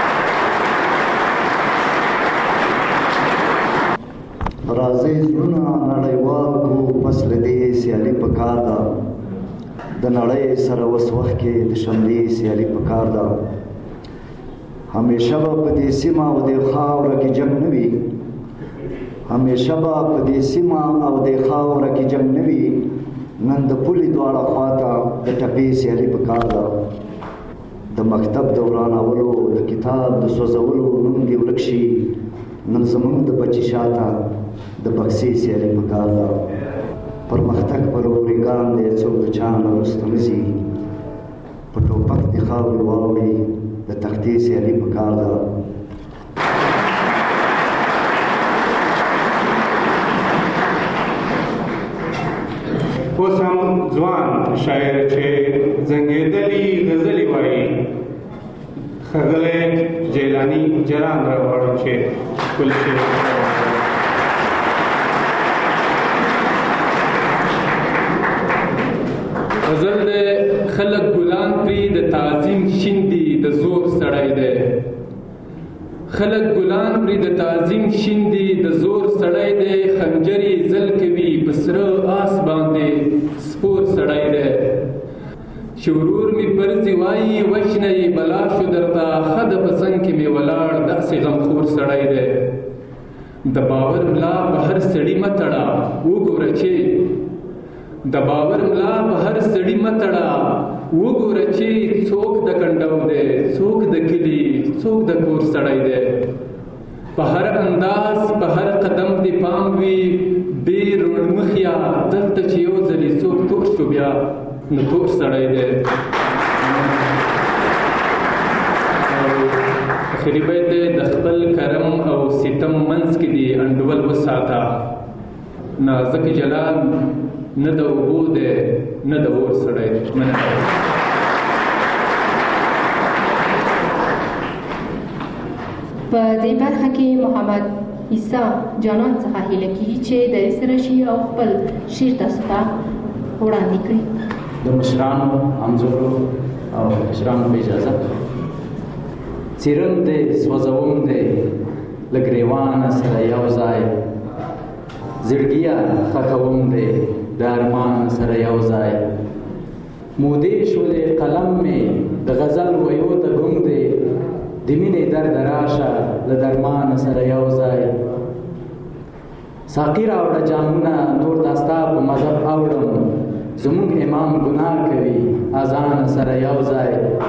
راځئ زړونه نړیوال کو پس له دې سیالي پکار ده د نړۍ سره اوس وخت کې د شملې سیالي پکار ده همیشه به په دې سیمه او دې خاوره کې جنګ نه وي همیشه به په دې سیمه او دې خاوره کې جنګ نه وي نن د پولې دواړه خواته د ټپې سیالي پکار ده د مکتب د ورانولو د کتاب د سوځولو نوم دې ورک شي نن زموږ د بچي شاته د بکسې سیالي پکار ده پرمختګ پر اورګان دی څوک د چا نه وروسته نه ځي په ټوپک د خاورې واوړي د تختې سیالي پکار ده اوس هم ځوان شاعر چې زنګېدلي غزلې وایي ښاغلی جیلاني جلان را غواړم چې خپل شعر غزل د خلک ګلان پرې د تعظیم شیندي د زور سړی دی خلک ګلان پرې د تعظیم شیندي د زور سړی دی خنجرې زل کوي په سره آس باندې سپور سړی دی چې ورور مې پرځي وایي وشنه یې بلا شو درته ښه د په څنګ کې مې ولاړ داسې غمخور سړی دی د باور ملا په هر سړي مه تړه وګوره چې د باور ملا په هر سړي مه تړه وګوره چې څوک د کنډو دی څوک د کلي څوک د کور سړی دی په هر انداز په هر قدم دې پام وي بې روڼمخیا دلته چې یو ځلې څوک تور شو بیا نو تور سړی دی آخري بیت دی د خپل کرم او ستم منځ کې دې انډول وساته نازک جلال نه د اوبو دی نه د اور سړی مننه. په دې برخه کې محمد عیسی جانان څخه هیله کیږي چې د سره شي او خپل شعر تاسو ته وړاندې کړي. د مشرانو همزولو او مشرانو په اجازه څیرم دې سوځوم دې له ګریوانه سره یو ځای زړګیا خښوم دې د ارمان سره یو ځای مودې شولې قلم مې د غزل ویو ته ګم دې د مینې درد راشه له درمان سره یو ځای ساقي راوړه جامونه نور دا ستا په مذهب اوړم زموږ امام ګناه کوي اذان سره یو ځای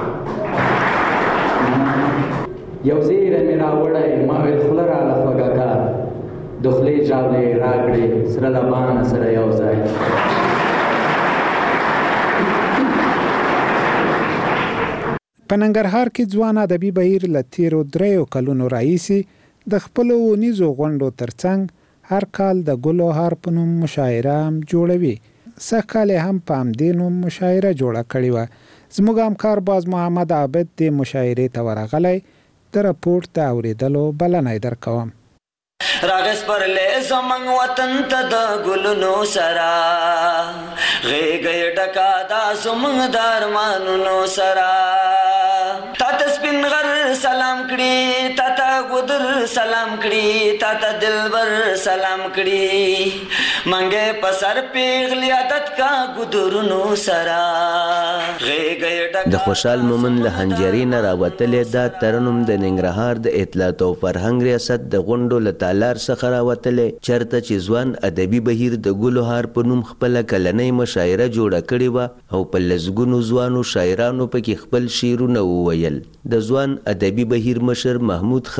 یو زیره مې راوړی ما ویل خوله راله خوږه کا د خولې ژاولې راکړې سره لبانه سره یو ځای. په ننګرهار کې ځوان ادبي بهیر له تیرو 3 کلونو راهیسې د خپلو ونیزو غونډو ترڅنګ هر کال د ګلو هار په نوم مشاعره هم جوړوي. سږ کال هم په همدې نوم مشاعره جوړه کړې وه. زموږ همکار باز محمد عابد د مشاعرې ته ورغلی د راپورټ د اورېدلو بلنه یې درکوم. راغس پر لې زمنګ وطن ته د ګلونو سرا غېږې ډکا دا زمنګ دارمانونو سرا تا ته سپین غر سلام کړي تا ته ګودر سلام کړي تا ته دلبر سلام کړي منګه په سر پیغلی عادت کا ګودرونو سرا غېږې ډکا د خوشحال مومن له هنجري نه راوتلې دا ترنم د ننګرهار د اطلاعات او فرهنګ ریاست د غونډو له تالار څخه راوتلې چرته چې ځوان ادبي بهیر د ګلو هار په نوم خپل کلنۍ مشاعره جوړه کړې و او په لزګونو ځوانو شاعرانو پکې خپل شعرونه وویل. د ځوان ادبي بهیر مشر محمود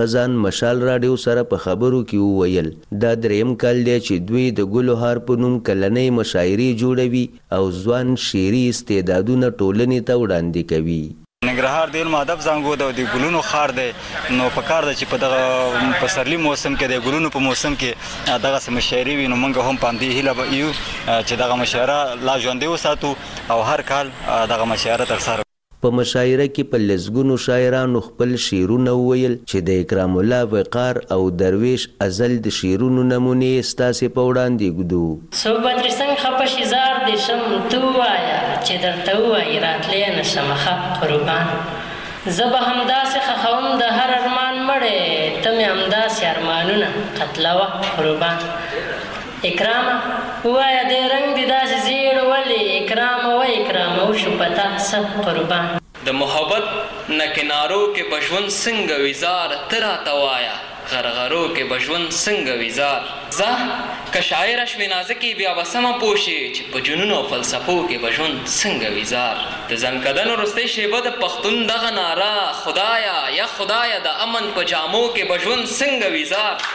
هغه ځان مشال راډیو سره په خبرو کې وویل دا دریم کال دی چې دوی د ګلوهار په نوم کلنۍ مشاعرې جوړوي او ځوان شعري استعدادونه ټولنې ته وړاندې کوي. ننګرهار د علم ادب زانګو د ګلونو ښار دی، نو په کار ده چې په دغه پسرلي موسم کې د ګلونو په موسم کې دغسې مشاعرې وي، نو موږ هم په همدې هیله یو چې دغه مشاعره لا ژوندۍ وساتو او هر کال دغه مشاعره ترسره. په مشاعره کې په لسګونو شاعرانو خپل شعرونه وویل چې د اکرام الله وقار او درویش ازل د شعرونو نمونې ستاسې په وړاندې ږدو. صحبت رسنګ خپه شیزار د شم تو وایا چې درته ووایي راتلی نشم ښه قربان، زه به همداسې خښوم د هر ارمان مړی، ته مې همداسې ارمانونه قتلوه قربان. اکرامه وایا د رنګ دې داسې زیړ ولې، اکرامه و اکرامه وشو په تا څه قربان. د محبت نه کنارو کې به ژوند څنګه ویزار، ته راته وایه غرغرو کې به ژوند څنګه ویزار. زه که شاعره شوې نازکې بیا به سمه پوه شې چې په جنونو او فلسفو کې به ژوند څنګه ویزار. د ځنکدن وروستۍ شیبه د پښتون دغه ناره، خدایا یا خدایا د امن په جامو کې به ژوند څنګه ویزار.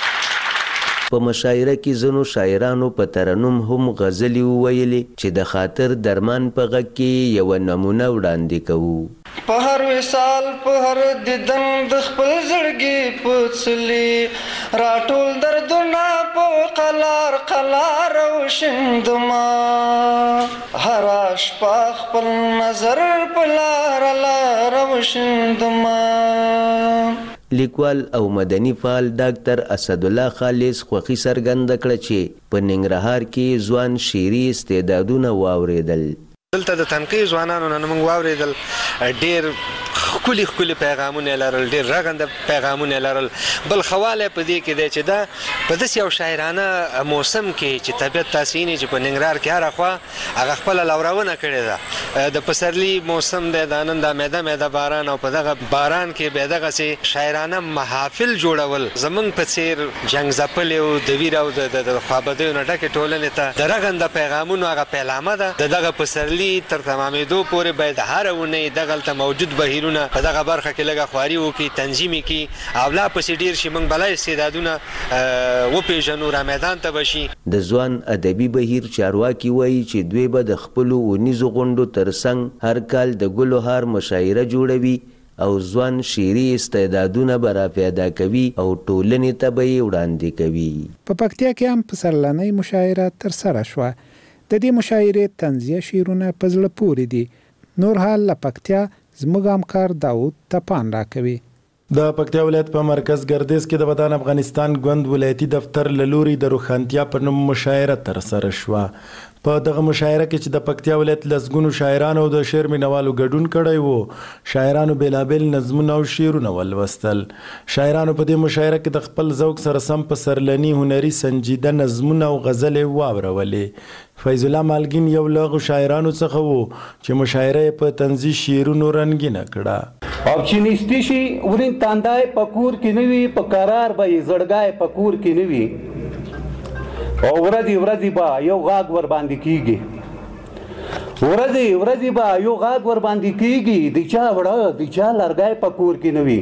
په مشاعره کې ځینو شاعرانو په ترنم هم غزلې وویلې چې د خاطر درمان په غږ کې یوه نمونه وړاندې کوو. په هر وصال په هر دیدن د خپل زړګي په څلي راټول دردونه په قلار قلار وشندما، هر شپه خپل نظر په لار لار وشندما. لیکوال او مدني فعال ډاکټر اسدالله خالص خوښي څرګنده کړه چې په ننګرهار کې ځوان شعري استعدادونه واورېدل. دلته د تنقیح ځوانانو نه موږ واورېدل، ډېر ښکلي ښکلي پیغامونه یې لرل، ډېر رغنده پیغامونه یې لرل. بل خواله په دې کې دی چې دا په داسې یو شاعرانه موسم کې چې طبیعت تاسې ویني چې په ننګرهار کې هره خوا هغه خپله لورونه کړې ده. د پسرلي موسم دی، د نن دا میده میده باران، او په دغه باران کې بیا دغسې شاعرانه محافل جوړول زموږ په څېر جنګ ځپلې او د ویر او د خوابدیو نه ډکې ټولنې ته د رغنده پیغامونو هغه پیلامه ده. د دغه پسرلي تر تمامېدو پورې باید هره اونۍ دغلته موجود بهیرونه په دغه برخه کې لږه خواري وکړي، تنظیم یې کړي او لا پسې ډېر شي، موږ بلا استعدادونه وپېژنو، را میدان ته به شي. د ځوان ادبي بهیر چارواکي وایي چې دوی به د خپلو اونیزو غونډو ترڅنګ هر کال د ګلوهار مشاعره جوړوي او ځوان شعري استعدادونه به راپیدا کوي او ټولنې ته به یې وړاندې کوي. په پکتیا کې هم پسرلنۍ مشاعره ترسره شوه. د دې مشاعرې طنزیه شعرونه په زړه پورې دي. نور حال له پکتیا زموږ همکار داود تپان راکوي. د پکتیا ولایت په مرکز ګردیز کې د ودان افغانستان ګوند ولایتي دفتر له لوري د روښانتیا په نوم مشاعره ترسره شوه. په دغه مشاعره کې چې د پکتیا ولایت لسګونو شاعرانو او د شعر مینوالو ګډون کړی وو، شاعرانو بیلابیل نظمونه او شعرونه ولوستل. شاعرانو په دې مشاعره کې د خپل ذوق سره سم پسرلني هنري سنجیده نظمونه او غزلې واورولې. فیض الله مالګین یو له شاعرانو څخه وو چې مشاعره په طنزي شعرونو رنګینه کړه. او چې نستی شي ورین تاندای پکور کې نوي په قرار به زړګای پکور کې نوي، او ورځي ورځي با یو غاګ ور باندې کیږي، ورځي ورځي با یو غاګ ور باندې کیږي، د چا وړه د چا لرګای پکور کې نوي،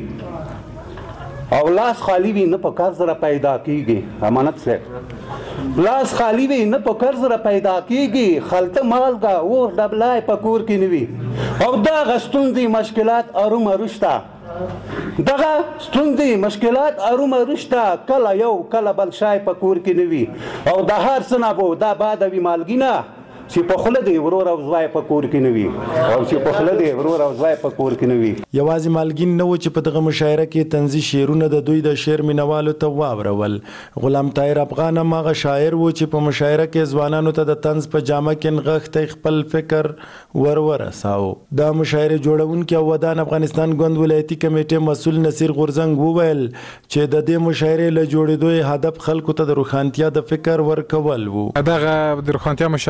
او لاس خالی وي نه په کار سره پیدا کیږي. امانت صاحب لاس خالی وي نه په کار سره پیدا کیږي، خلطه مالګه اور ډبلای پکور کې نوي، او دا غستوندي مشکلات ارومروشتا، دغه ستوندې مشکلات ارومروشتا، کله یو کله بل شای پکور کې نوي، او د هر څه نه بو دا باد وي مالګینه چې په خوله دی ورور او زوی په کور کې نه وي، او چې په خوله دی ورور او زوی په کور کې نه وي. یوازې مالګین نه و چې په دغه مشاعره کې طنزي شعرونه د دوی د شعر مینوالو ته واورول. غلام طاهر افغان هم هغه شاعر و چې په مشاعره کې ځوانانو ته د طنز په جامه کې نغښتی خپل فکر ورساو. د مشاعرې جوړونکي او ودان افغانستان ګوند ولایتي کمیټې مسؤل نصیر غورزنګ وویل چې د دې مشاعرې له جوړېدو هدف خلکو ته د روښانتیا د فکر ورکول و. دغه د روښانتیا مشاعره په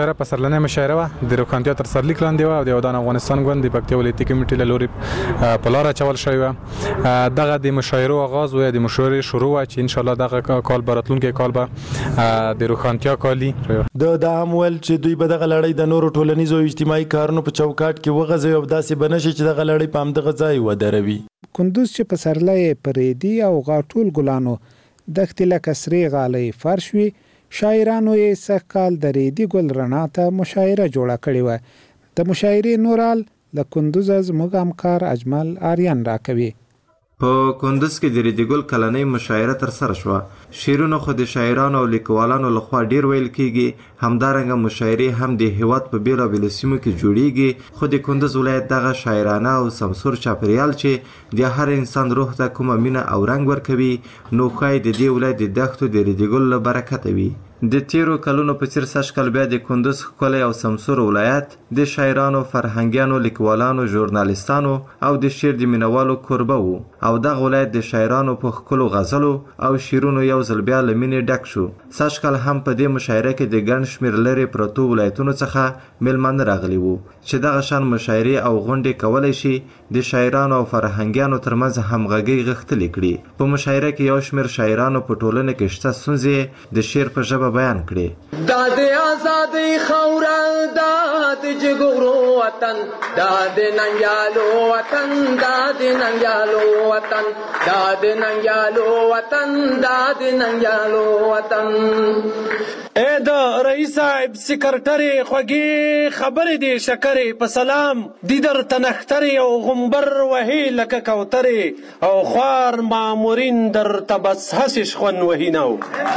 پسرلنۍ مشاعره وه د روښانتیا تر سرلیک لاندې وه او د ودان افغانستان ګوند د پکتیا ولایتي کمیټې له لورې په لاره اچول شوې وه. دغه د مشاعرو آغاز و یا د مشاعرې شروع وه چې انشاءالله دغه کال به راتلونکی کال به د روښانتیا کالي. دا هم ویل چې دوی به دغه لړۍ د نورو ټولنیزو او اجتماعي کارونو په چوکاټ کې وغځوي او داسې به نه شي چې دغه لړۍ په همدغه ځای ودروي. کندوز چې پسرلی په ریدي او غاټول ګلانو دښتې لکه سرې غالۍ فرش وي، شاعرانو یې سږ کال د ریدي ګل رڼا ته مشاعره جوړه کړې وه. د مشاعرې نورال له کندوزه زموږ همکار اجمل آریان راکوي. په کندوز کې د ریدي ګل کلنۍ مشاعره ترسره شوه. شعرونه خو د شاعرانو او لیکوالانو لخوا ډیر ویل کیږي، همدارنګه مشاعرې هم د هیواد په بیلابیلو سیمو کې جوړیږي، خو د کندوز ولایت دغه شاعرانه او سمسور چاپیریال چې د هر انسان روح ته کومه مینه او رنګ ورکوي، نو ښایي د دې ولایت د دښتو د ریدي ګل له برکته وي. د تیرو کلونو په څیر سږ کال بیا د کندوز ښکلی او سمسور ولایت د شاعرانو، فرهنګیانو، لیکوالانو، ژورنالیستانو او د شعر د مینوالو کوربه و او دغه ولایت د شاعرانو په ښکلو غزلو او شعرونو یو ځل بیا له مینې ډک شو. سږ کال هم په دې مشاعره کې د ګڼ شمېر لرې پرتو ولایتونو څخه میلمانه راغلي وو چې دغه شان مشاعرې او غونډې کولی شي د شاعرانو او فرهنګیانو ترمنځ همغږۍ غښتلې کړي. په مشاعره کې یو شمېر شاعرانو په ټولنه کې شته ستونزې د شعر په ژبه بیان کړي. دا د آزادۍ خاوره، دا د جګړو وطن، دا د ننګیالو وطن، دا د ننګیالو وطن، دا د ننګیالو وطن، دا د ننګیالو وطن. اے د رئیس صاحب سکرټری خوږې خبرې دي شکرې په سلام دي در تنخترې او غمبر وهې لکه کوترې او خوار مامورین در تبس هسې شخون وهینو.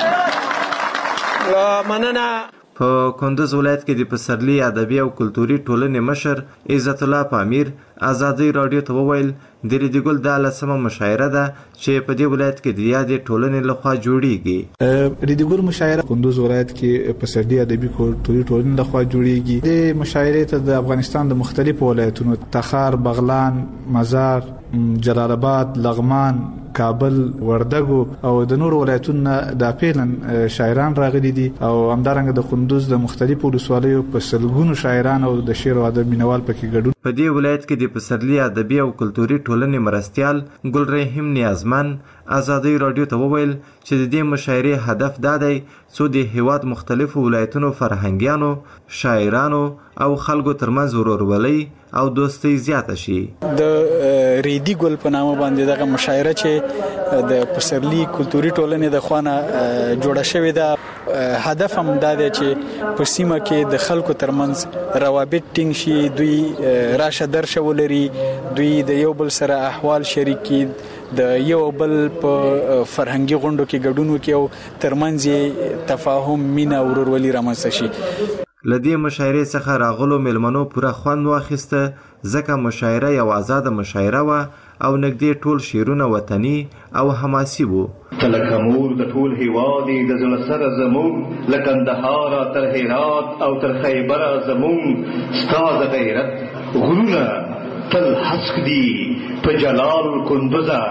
مننه. په کندوز ولایت کې د پسرلي ادبي او کلتوري ټولنې مشر عزت الله پامیر ازادۍ راډیو ته وویل د ریدي ګل دا 10مه مشاعره ده چې په دې ولایت کې د یادې ټولنې لخوا جوړیږي. ریدي ګل مشاعره کندوز ولایت کې پسرلي ادبي کلتوري ټولنې لخوا جوړیږي. د مشاعرې ته د افغانستان د مختلفو ولایتونو تخار، بغلان، مزار، جلال آباد، لغمان، کابل، وردګو او د نورو ولایتونو د پیلن شاعران راغلي دي او همدارنګه د کندوز د مختلفو ولسوالیو په سلګونو شاعران او د شعر او ادب مینوال پکې ګډون. په دې ولایت کې د پسرلي ادبي او کلتوري ټولنې مرستیال ګل رحیم نیازمن ازادۍ راډیو ته وویل چې د دې مشاعرې هدف دا دی څو د هیواد مختلفو ولایتونو فرهنګیانو، شاعرانو او خلکو ترمنځ ورورولۍ او دوستۍ زیاته شي. د ریدي ګل په نامه باندې دغه مشاعره چې د پسرلي کلتوري ټولنې د خوانه جوړه شوې ده، هدف هم دا دی چې په سیمه کې د خلکو ترمنځ روابط ټینګ شي، دوی راشه درشه ولري، دوی د یو بل سره احوال شریک کړي، د یو بل په فرهنګي غونډو کې ګډون وکړي او ترمنځ تفاهم، مینه، ورورولي رامنځته شي. لدې مشاعرې څخه راغلو میلمنو پوره خوند واخیسته، ځکه مشاعره یو آزاده مشاعره وه او نږدې ټول شعرونه وطني او حماسي وو. ته لکه مور د ټول هیواد د زړه سره زموږ، له کندهاره تر هرات او تر خیبره زموږ، ستا د غیرت غرونه تل هسک دي په جلال کندوزه.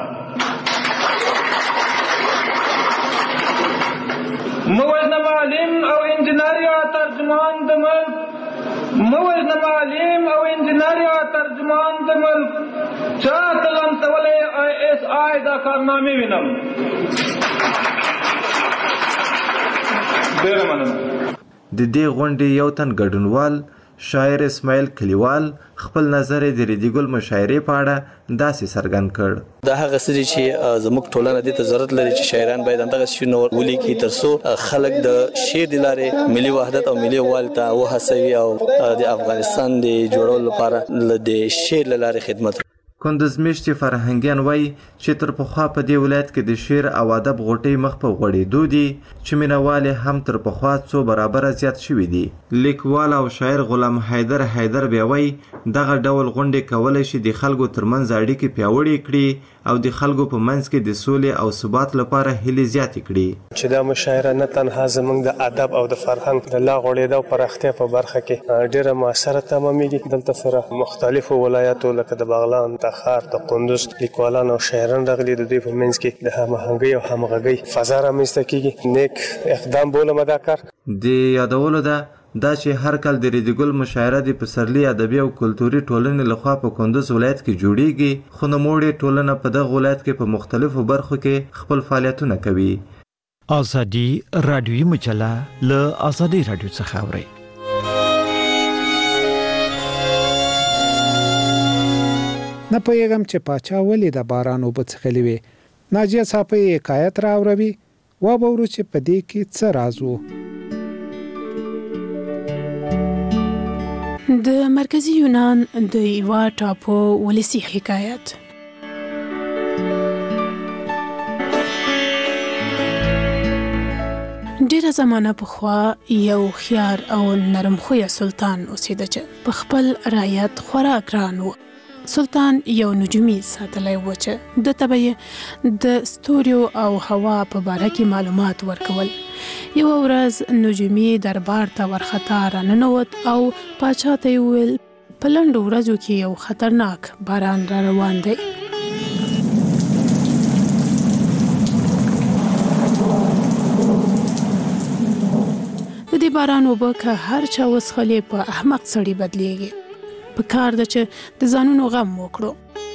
موجنه معلم او انجینر یا ترجمان د ملک، موجنه معلم او انجینر یا ترجمان د ملک، چا تغمسولی ISI دا کارنامې وینم. ډېره مننه. د دې غونډې یو تن ګډونوال شاعر اسماعیل کلیوال خپل نظر د ریدي ګل مشاعرې په اړه داسې څرګند کړ. دا هغه څه دي چې زموږ ټولنه دې ته ضرورت لري چې شاعران باید همدغه شعرونه ولیکي ترڅو خلک د شعر د لارې ملي وحدت او ملي یووالي ته وهڅوي او د افغانستان د جوړولو لپاره د شعر له لارې خدمت. کندوز میشتي فرهنګیان وایي چې تر پخوا په دې ولایت کې د شعر او ادب غوټۍ مخ په غوړېدو دي چې مینوال هم تر پخوا څو برابره زیات شوي دي. لیکوال او شاعر غلام حیدر بیا وایي دغه ډول غونډې کولی شي د خلکو ترمنځ اړیکې پیاوړې کړي او د خلکو په منځ کې د سولې او ثبات لپاره هیلې زیاتې کړي. چې دا مشاعره نه تنها زموږ د ادب او د فرهنګ د لا غوړېدا او پراختیا په برخه کې ډېره مؤثره تمامېږي. دلته سره مختلفو ولایاتو لکه د بغلان، تخار، د کندوز لیکوالان او شاعران راغلي، د دوی په منځ کې د هماهنګۍ او همغږۍ فضا رامنځته کېږي. نیک اقدام بولم دا کار. د یادولو ده دا چې هر کال د ریډیګل مشاعره د پسرلي ادبي او کلتوري ټولنې لخوا په کندوز ولایت کې جوړیږي، خو نوموړې ټولنه په دغه ولایت کې په مختلفو برخو کې خپل فعالیتونه کوي. ازادي رادیوي مجله له ازادي رادیو څخه اوري. نه پوهېږم چې پاچا ولې د باران اوبه څښلې وې. ناجیه صاحب یې حکایت راوروي، وبورو چې په دې کې څه راز و. د مرکزی یونان د یوه ټاپو ولسي حکایت. ډیره زمانه پخوا یو هوښیار او نرم خویه سلطان اوسېده چې په خپل رعیت خورا ګران و. سلطان یو نجومي ساتلی و چې د طبیعي د ستوریو او هوا په باره کې معلومات ورکول. یو ورځ نجومي دربار ته ورخطا راننوت او پاچا ته یې وویل په لنډو ورځو کې یو خطرناک باران را روان دی. د دې باران اوبه که هر چا وڅښلې په احمق سړي بدلیږي. په کار ده چې د ځانونو غم وکړو.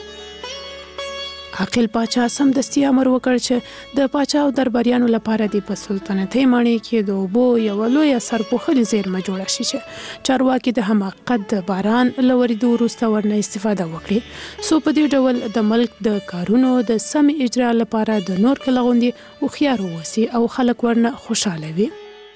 عاقل پاچا سمدستي امر وکړ چې د پاچا او درباریانو لپاره د په سلطنتي ماڼۍ کې د اوبو یوه لویه سرپوښلې زیرمه جوړه شي چې چارواکي د حماقت د باران له ورېدو وروسته ورنه استفاده وکړي، څو په دې ډول د ملک د کارونو د سمې اجرا لپاره د نور کله غوندې هوښیار واوسي او خلک ورنه خوشحاله وي.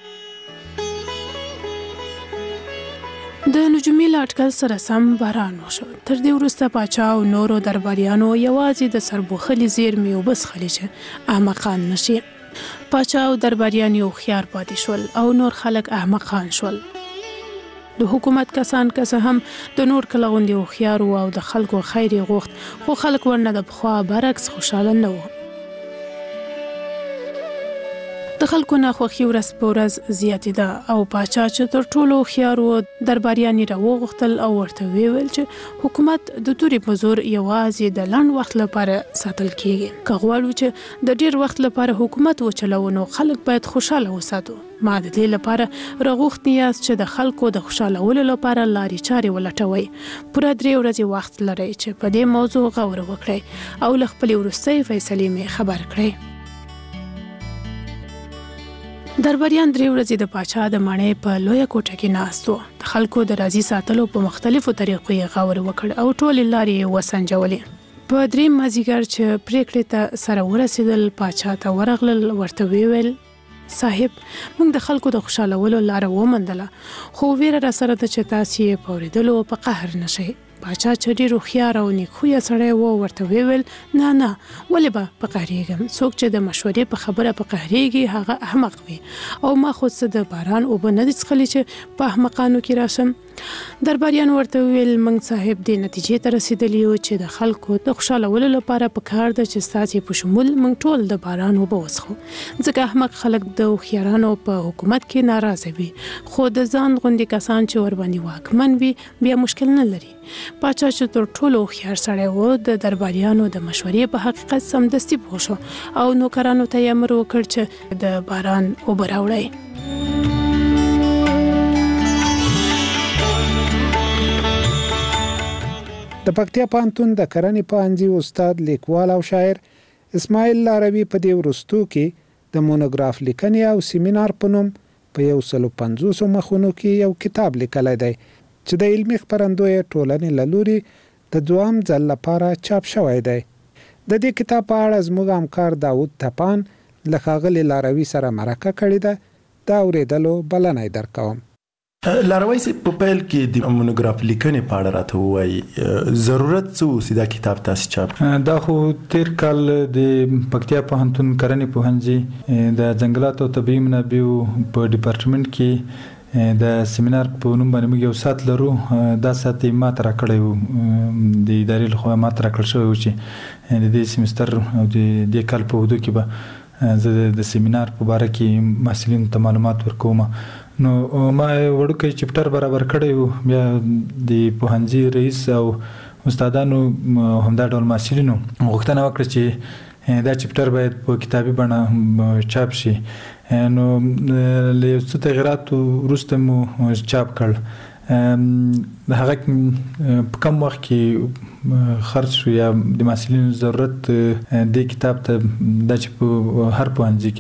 د نجومي له اټکل سره سم باران وشو. تر دې وروسته پاچا او نورو درباریانو یوازې د سرپوښلې زیرمې اوبه څښلې چې احمقان نشي. پاچا او درباریان یو هوښیار پاتې شول او نور خلک احمقان شول. د حکومت کسان که څه هم د نور کله غوندې هوښیار وو او د خلکو خیر یې غوښت، خو خلک ورنه د پخوا برعکس خوشحاله نه وو. د خلکو ناخوښي ورځ په ورځ زیاتېده او پاچا چې تر ټولو هوښیار و درباریان یې راوغوښتل او ورته ویې ویل چې حکومت د تورې په زور یوازې د لنډ وخت لپاره ساتل کیږي. که غواړو چې د ډېر وخت لپاره حکومت وچلوو نو خلک باید خوشحاله وساتو. ما د دې لپاره راغوښتي یاست چې د خلکو د خوشحالولو لپاره لارې چارې ولټوئ. پوره 3 ورځې وخت لرئ چې په دې موضوع غور وکړئ او له خپلې وروستۍ فیصلې مې خبر کړئ. درباریان 3 ورځې د پاچا د ماڼۍ په لویه کوټه کې ناست وو. د خلکو د راضي ساتلو په مختلفو طریقو یې غور وکړ او ټولې لارې یې وسنجولې. په 3 مازدیګر چې پریکړې ته سره ورسېدل، پاچا ته ورغلل، ورته ویل صاحب موږ د خلکو د خوشحالولو لاره وموندله، خو ویره راسره ده چې تاسې یې په اورېدلو په قهر نشئ. پاچا چې ډېر هوښیار او نیکخویه سړی و ورته ویل نه ولې به په قهرېږم، څوک چې د مشورې په خبره په قهرېږي هغه احمق وي او ما خو څه د باران اوبه نه دي څښلې چې په احمقانو کې راشم. درباریان ورته ویل موږ صاحب دې نتیجې ته رسېدلي یو چې د خلکو د خوشحالولو لپاره په کار ده چې ستاسې په شمول موږ ټول د باران اوبه وڅښو، ځکه احمق خلک د هوښیارانو په حکومت کې ناراضه وي، خو د ځان غوندې کسان چې ورباندې واکمن وي بیا مشکل نه لري. پاچا چې تر ټولو هوښیار سړی و د درباریانو د مشورې په حقیقت سمدستي پوه شو او نوکرانو ته یې امر وکړ چې د باران اوبه راوړئ. د پکتیا پوهنتون د کرنې پوهنځي استاد، لیکوال او شاعر اسماعیل لاروي په دې وروستو کې د مونوګراف لیکنې او سیمینار په نوم په 150 مخونو کې یو کتاب لیکلی دی چې د علمي خپرندوی ټولنې له لوري د 2م ځل لپاره چاپ شوی دی. د دې کتاب په اړه زموږ همکار داود تپان له ښاغلي لاروي سره مرکه کړې ده. دا اورېدلو بلنه یې درکوم. لاروي صاحب په پیل کې د مونوګراف لیکنې په اړه راته ووایي، ضرورت څه و چې دا کتاب تاسې چاپ؟ دا خو تیر کال د پکتیا پوهنتون کرنې پوهنځي د ځنګلات او طبیعي منابعو په ډپارټمنټ کې د سیمینار په نوم باندې موږ یو ساعت لرو. دا ساعت یې ماته راکړی و، د ادارې لخوا ماته راکړل شوی و چې د دې سیمستر او د دې کال په حدود کې به زه د سیمینار په باره کې محصلینو ته معلومات ورکوم. نو ما وړوکی چپټر برابر کړی و، بیا د پوهنځي رئیس او استادانو همدا ډول محصلینو غوښتنه وکړه چې دا چپټر باید په کتابي بڼه چاپ شي. نو له څه تغیرات وروسته مو چاپ کړ هغه کم وخت کې خرج شو یا د محصلینو ضرورت د کتاب ته د چې په هر پوهنځي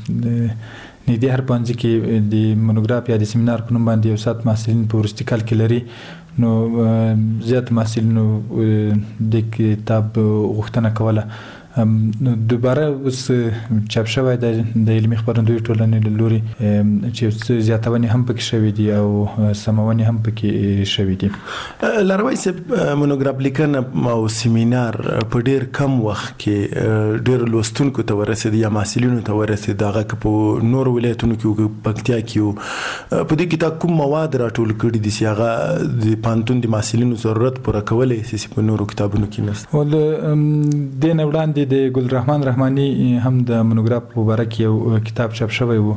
کې د هر پوهنځي کې د مونوګراف یا د سیمینار په نوم باندې یو سات محصلین په وروستي کال کې لري نو زیات محصلینو د کتاب غوښتنه کوله نو دوباره اوس چاپ شوی د علمي خپرندوی ټولنې له لوري چې زیاتونې هم پکې شوي دي او سمونې هم پکې شوي دي. لاروی صاحب مونوګراف لیکنه او سیمینار په ډیر کم وخت کې ډیر لوستونکو ته ورسېد یا محصلینو ته ورسېد هغه په نور ولایتونو کې پکتیا کې په دې کې کوم مواد راټول کړي دي چې هغه د پانتون د محصلینو ضرورت پوره کولی شي په نورو کتابونو کې نشته. ول د نه وړاندې د ګل رحمان رحماني هم د مونوګراف په اړه کې یو کتاب چاپ شوی وو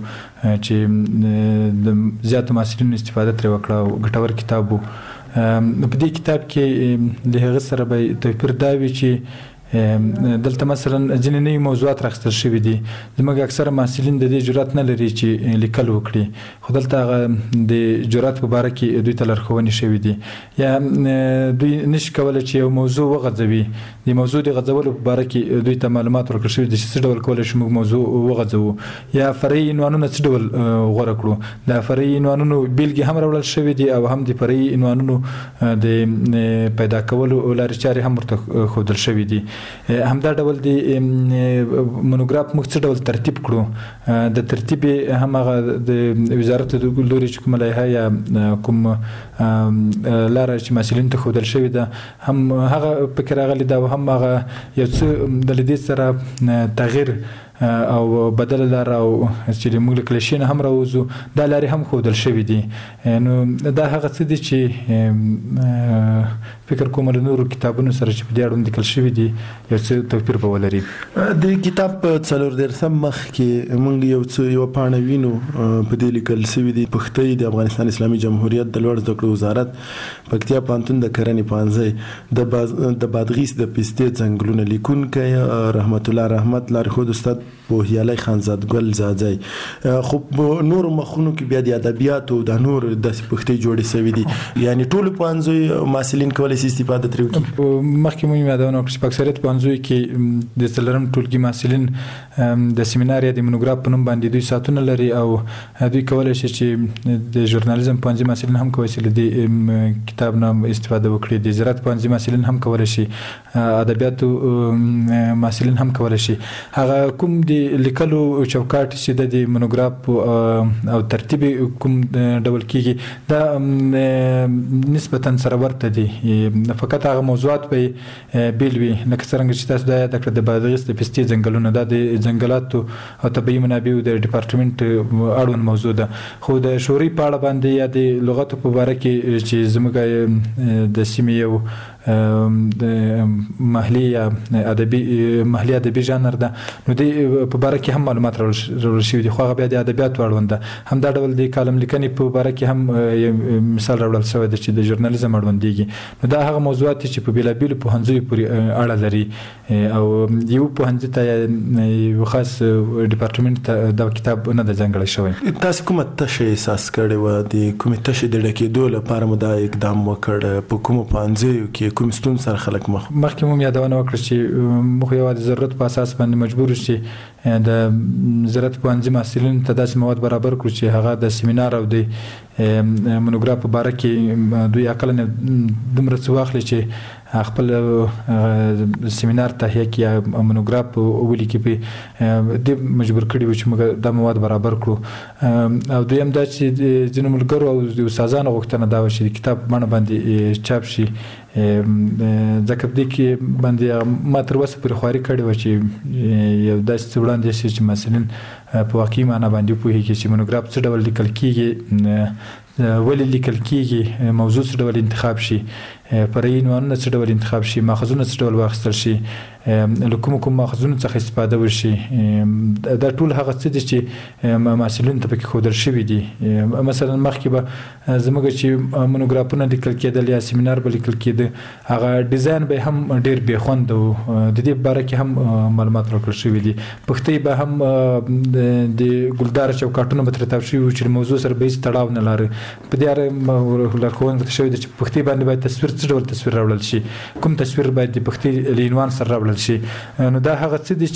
چې د زیاتو محصلینو استفاده ترې وکړه او ګټور کتاب وو. په دې کتاب کې د هغه سره به توپیر دا وي چې دلته مثلا ځینې نوي موضوعات راخیستل شوي دي زموږ اکثره محصلین د دې جرأت نه لري چې لیکل وکړي خو دلته هغه د جرأت په باره کې دوی ته لارښوونې شوي دي یا دوی نشي کولی چې یو موضوع وغځوي د موضوع د غځولو په باره کې دوی ته معلومات ورکړل شوي دي چې څه ډول کولی شو موږ موضوع وغځوو یا فرعي عنوانونه څه ډول غوره کړو د فرعي عنوانونو بیلګې هم راوړل شوي دي او هم د فرعي عنوانونو د پیدا کولو لارې چارې هم ورته ښودل شوي دي. همدا ډول د مونوګراف موږ څه ډول ترتیب کړو د ترتیب هم هغه د وزارت د لوري چې کومه لایحه یا کوم لاره چې مسؤلین ته ښودل شوې ده هم هغه فکر راغلی ده او هم هغه یو څه د دې سره تغییر او بدل لار او چې موږ کلیشین هم راوځو دا لارې هم ښودل شوې دي نو دا هغه څه دي چې فکر کوم له نورو کتابونو سره چې په دې اړه لیکل شوي دي یو څه توپیر به ولري. د کتاب په 4 مخ کې موږ یو پاڼه وینو په دې لیکل شوي دي پښتۍ د افغانستان اسلامي جمهوریت د لوړ زده کړو وزارت پکتیا پوهنتون د کرنې پوهنځی د بادغیس د پستې ځنګلونه لیکونکی رحمت الله رحمت لارښود استاد پوهیالی خانزاد ګل زاځی خو په نورو مخونو کې بیا د ادبیاتو د نور داسې پښتۍ جوړې شوي دي یعنی ټول پوهنځیو محصلین کولی شي استفاده ترې وکړي. مخکې مو یادونه وکړه چې په اکثریت پوهنځیو کې د څلورم ټولګي محصلین د سیمینار یا د مونوګراف په نوم باندې دوی ساعتونه لري او دوی کولی شي چې د ژورنالیزم پوهنځي محصلین هم کولی شي د کتاب نه استفاده وکړي د زراعت پوهنځي محصلین هم کولی شي ادبیاتو محصلین هم کولی شي هغه کوم د لیکلو چوکاټ چې د مونوګراف او ترتیب کوم ډول کېږي دا نسبتا سره ورته دي فقط هغه موضوعات به بیل وي لکه څرنګه چې تاسو دا یاد کړئ د بادغیس د پستې ځنګلونه دا د ځنګلاتو او طبیعي منابعو د ډپارټمنټ اړوند موضوع ده خو د شعوري په اړه باندې یا د لغاتو په باره کې چې زموږ د سیمې یو محلي یا محلي ادبي ژانر ده نو د په باره کې هم معلومات راوړل شوي دي خو هغه بیا د ادبیاتو اړوند ده همدا ډول د کالم لیکنې په باره کې هم مثال راوړل شوی دی چې د ژورنالیزم اړوندېږي نو دا هغه موضوعات چې په بېلابېلو پوهنځیو پورې اړه لري او یو پوهنځي ته یو خاص ډپارټمنټ ته دا کتاب نه ده ځانګړی شوی. تاسو کومه تشه احساس کړې وه د کومې تشې د ډکېدو لپاره مو دا اقدام وکړ په کومو پوهنځیو کې کوم ستونزې سره خلک مخکې مو یادونه وکړه چې موږ یوازې د ضرورت په اساس باندې مجبور چې د زراعت پوهنځي محصلینو ته داسې مواد برابر کړو چې هغه د سیمینار او د مونوګراف په باره کې دوی عقلا دومره څه واخلي چې خپل سیمینار تهیه کړي یا مونوګراف ولیکي په د مجبور کړي و چې موږ دا مواد برابر کړو او دویم دا چې ځینو ملګرو او د استادانو غوښتنه دا وه چې د کتاب بڼه باندې چاپ شي ځکه په دې کې باندې ما تر اوسه پورې خواري کړې وه چې یو داسې څه وړاندې شي چې محصلین په واقعي معنا باندې وپوهېږي چې مونوګراف څه ډول لیکل کېږي ولې لیکل کېږي موضوع څه ډول انتخاب شي فرعي عنوانونه څه ډول انتخاب شي، ماخذونه څه ډول واخیستل شي، له کوم ماخذونو څخه استفاده وشي. دا ټول هغه څه دي چې محصلینو ته پکې ښودل شوي دي. مثلا مخکې به زموږ چې مونوګرافونه لیکل کېدل یا سیمینار به لیکل کېده، هغه ډیزاین به هم ډېر بې خونده و. د دې باره کې هم معلومات راکړل شوي دي. پښتۍ به هم د ګلدار چوکاټونه به ترې تاو شوي وو چې موضوع سره به هېڅ تړاو نه لري. په دې اړه لارښوونه ورته شوې ده چې پښتۍ باندې باید تصویر څه ډول تصویر راوړل شي، کوم تصویر باید د پښتۍ له عنوان سره راوړل شي. نو دا هغه څه دي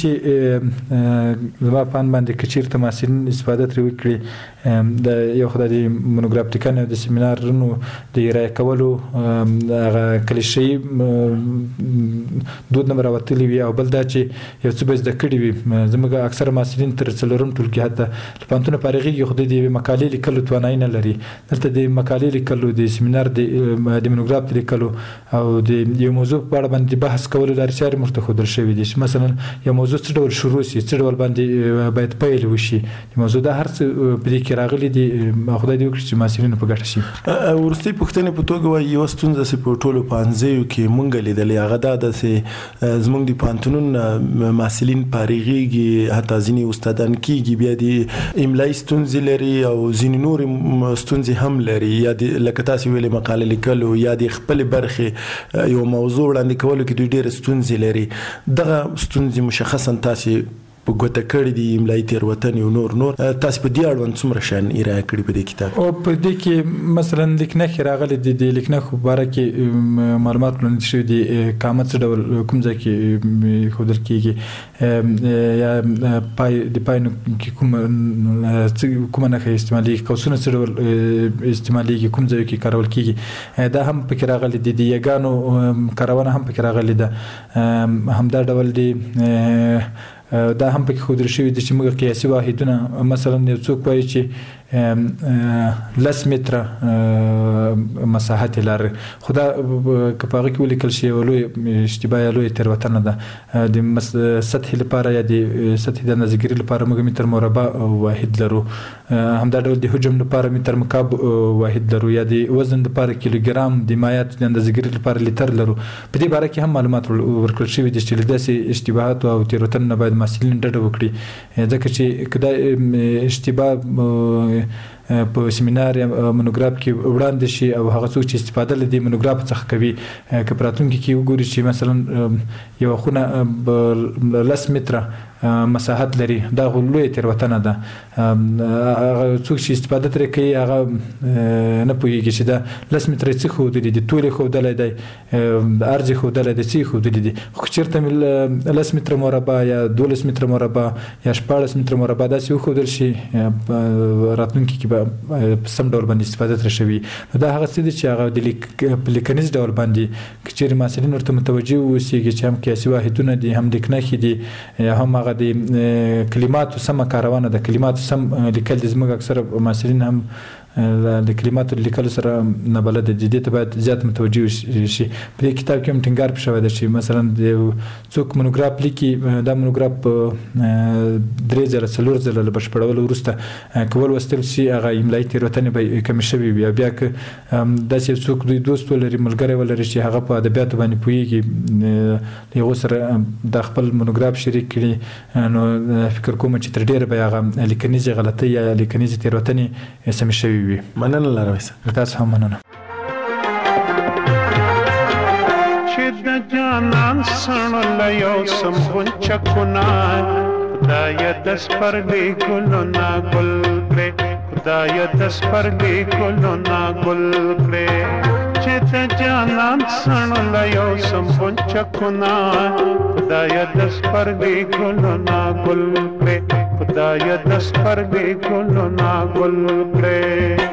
چې زما په اند باندې که چېرته محصلین استفاده ترې وکړي، د یو خدای د مونوګراف لیکنې او د سیمینارونو د ارایه کولو هغه کلیشه‌ایي دود نه به راوتلي وي، او بل دا چې یو څه به زده کړي وي. زموږ اکثره محصلین تر څلورم ټولګي حتی له پوهنتونه فارغېږي، خو د یوې مقالې لیکلو توانایي نه لري. دلته د مقالې لیکلو، د سیمینار د مونوګراف د لیکلو او د یو موضوع په اړه باندې بحث کولو لارې چارې موږ ته ښودل شوي دي چې مثلا یو موضوع څه ډول شروع شي، څه ډول باندې باید پیل وشي. د موضوع دا هر څه په دې کې راغلي دي. خدای دې وکړي چې محصلینو په ګټه شي. وروستۍ پوښتنې په توګه وایي یوه ستونزه چې په ټولو پوهنځیو کې مونږ لیدلې هغه دا ده چې زموږ د پوهنتونونو محصلین فارغېږي، حتی ځینې استادان کېږي، بیا د املایي ستونزې لري او ځینې نورې ستونزې هم لري، یا لکه تاسې ویلې مقاله لیکلو یا د خپلې برخې یو موضوع وړاندې کولو کې دوی ډېرې ستونزې لري. دغه ستونزې مشخصا تاسې په ګوته کړي دي، املایي تېروتنې او نور تاسې په دې اړوند څومره شیان ارایه کړي په دې کتاب؟ او په دې کې مثلا لیکنښې راغلي دي. د لیکنښو په باره کې معلومات وړاندې شوي دي، کامه څه ډول کوم ځای کې ښودل کېږي، یا د پای کې کومه نښه استعمالېږي، قوسونه څه ډول استعمالېږي، کوم ځایو کې کارول کېږي، دا هم پکې راغلي دي. د یګانو کارونه هم پکې راغلي ده. همدا ډول دی دا هم پکې ښودل شوي دي چې موږ قیاسي واحدونه، مثلا یو څوک وایي چې 10 متره مساحت لري، خو دا که په هغه کې ولیکل شي یوه لوی اشتباه یا لویه تېروتنه ده. د سطحې لپاره یا د سطحې د اندازهګیري لپاره موږ متر مربع واحد لرو. همدا ډول د حجم لپاره متر مکعب واحد لرو، یا د وزن لپاره کیلوګرام، د مایعاتو د اندازهګیري لپاره لیتر لرو. په دې باره کې هم معلومات ورکړل شوي دي چې له داسې اشتباهاتو او تېروتنو نه باید محصلین ډډه وکړي، ځکه چې که دا اشتباه په سیمینار یا مونوګراف کې وړاندې شي او هغه څوک چې استفاده له دې مونوګراف څخه کوي، که په راتلونکي کې وګوري چې مثلا یوه خونه 10 متره مساحت لري، دا خو لویه تېروتنه ده. هغه څوک چې استفاده ترې کوي هغه نه پوهېږي چې دا 10 متره یې څه ښودلي دي، طول یې ښودلی دی، عرض یې ښودلی دی، څه یې ښودلي دي. خو که چېرته مې 10 متره مربع یا 12 متره مربع یا 16 متره مربع داسې وښودل شي، راتلونکي کې به په سم ډول باندې استفاده ترې شوي. نو دا هغه څه دي چې هغه په لیکنیز ډول باندې که چېرې محصلین ورته متوجه واوسېږي چې هم قیاسي واحدونه دي، هم لیکنښې دي، یا هم هغه د کلماتو سمه کارونه ده، کلماتو سم لیکل دي. زموږ اکثره محصلین هم د کلماتو لیکلو سره نابلده دي، دې ته باید زیات متوجه شي. په دې کتاب کې هم ټینګار پرې شوی ده چې مثلا څوک مونوګراف لیکي، دا مونوګراف په 3 ځله 4 ځله له بشپړولو وروسته که ولوستل شي، هغه املایي تېروتنې به کمې شوي وي. بیا که داسې یو څوک دوی دوست ولري، ملګری ولري چې هغه په ادبیاتو باندې پوهېږي، له هغو سره د خپل مونوګراف شریک کړي، نو فکر کوم چې تر ډېره به هغه لیکنیزې غلطۍ یا لیکنیزې تېروتنې سمې شوي. مننه لاروي صاحب، تاسو هم مننه. چې د جانان سړله یو سمبول چکونه، خدایه د سپرلي ګلونه ګل کړې، خدایه د سپرلي ګلونه ګل کړې. چې د جانان سړله یو سمبول چکونه، خدایه د سپرلي ګلونه ګل کړې، خدایه د سپرلي ګلونه ګل کړې.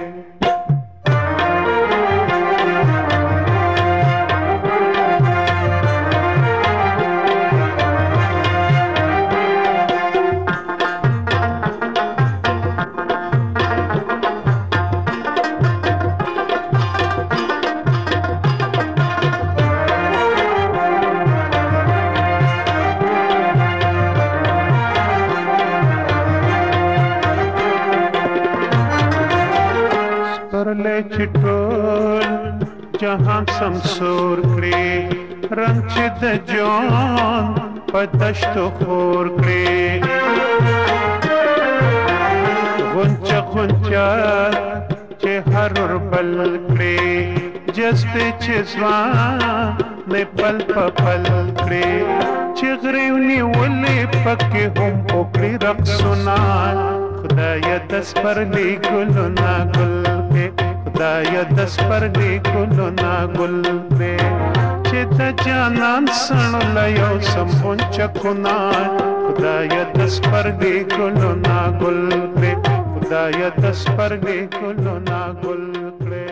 جهان سمسور کړي رنگ چې د جان په دشتو خور کړي غنچه غنچه چې هر ور بل کړي جسته چې ځوان نه پل پل کړي چې غریونی ولې پکې هم وکړي رقصونه خدای دس پر ګلو نا ګل کې خدای دس پر ګلو نا ګل کې چې د جانان سن لایو سمون چکونا خدای دس پر ګلو نا ګل کې خدای دس پر ګلو نا ګل کې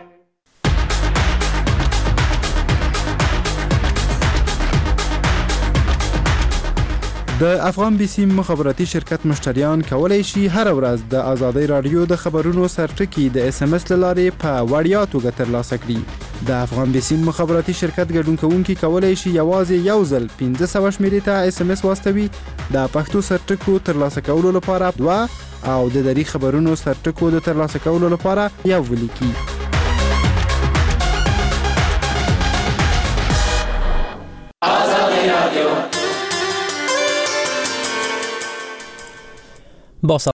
د افغان بي سي مخابراتي شرکت مشتریان کولای شي هر ورځ د آزادۍ رادیو د خبرونو سرټکی د اس ام اس لارې په وړیا توګه ترلاسه کړي. د افغان بي سي مخابراتي شرکت ګډون کوونکي کولای شي یوازې یو ځل 1500 شمیرې ته اس ام اس واستوي د پښتو سرټکو ترلاسه کولو لپاره 2 او د دری خبرونو سرټکو د ترلاسه کولو لپاره یو ولیکي. باز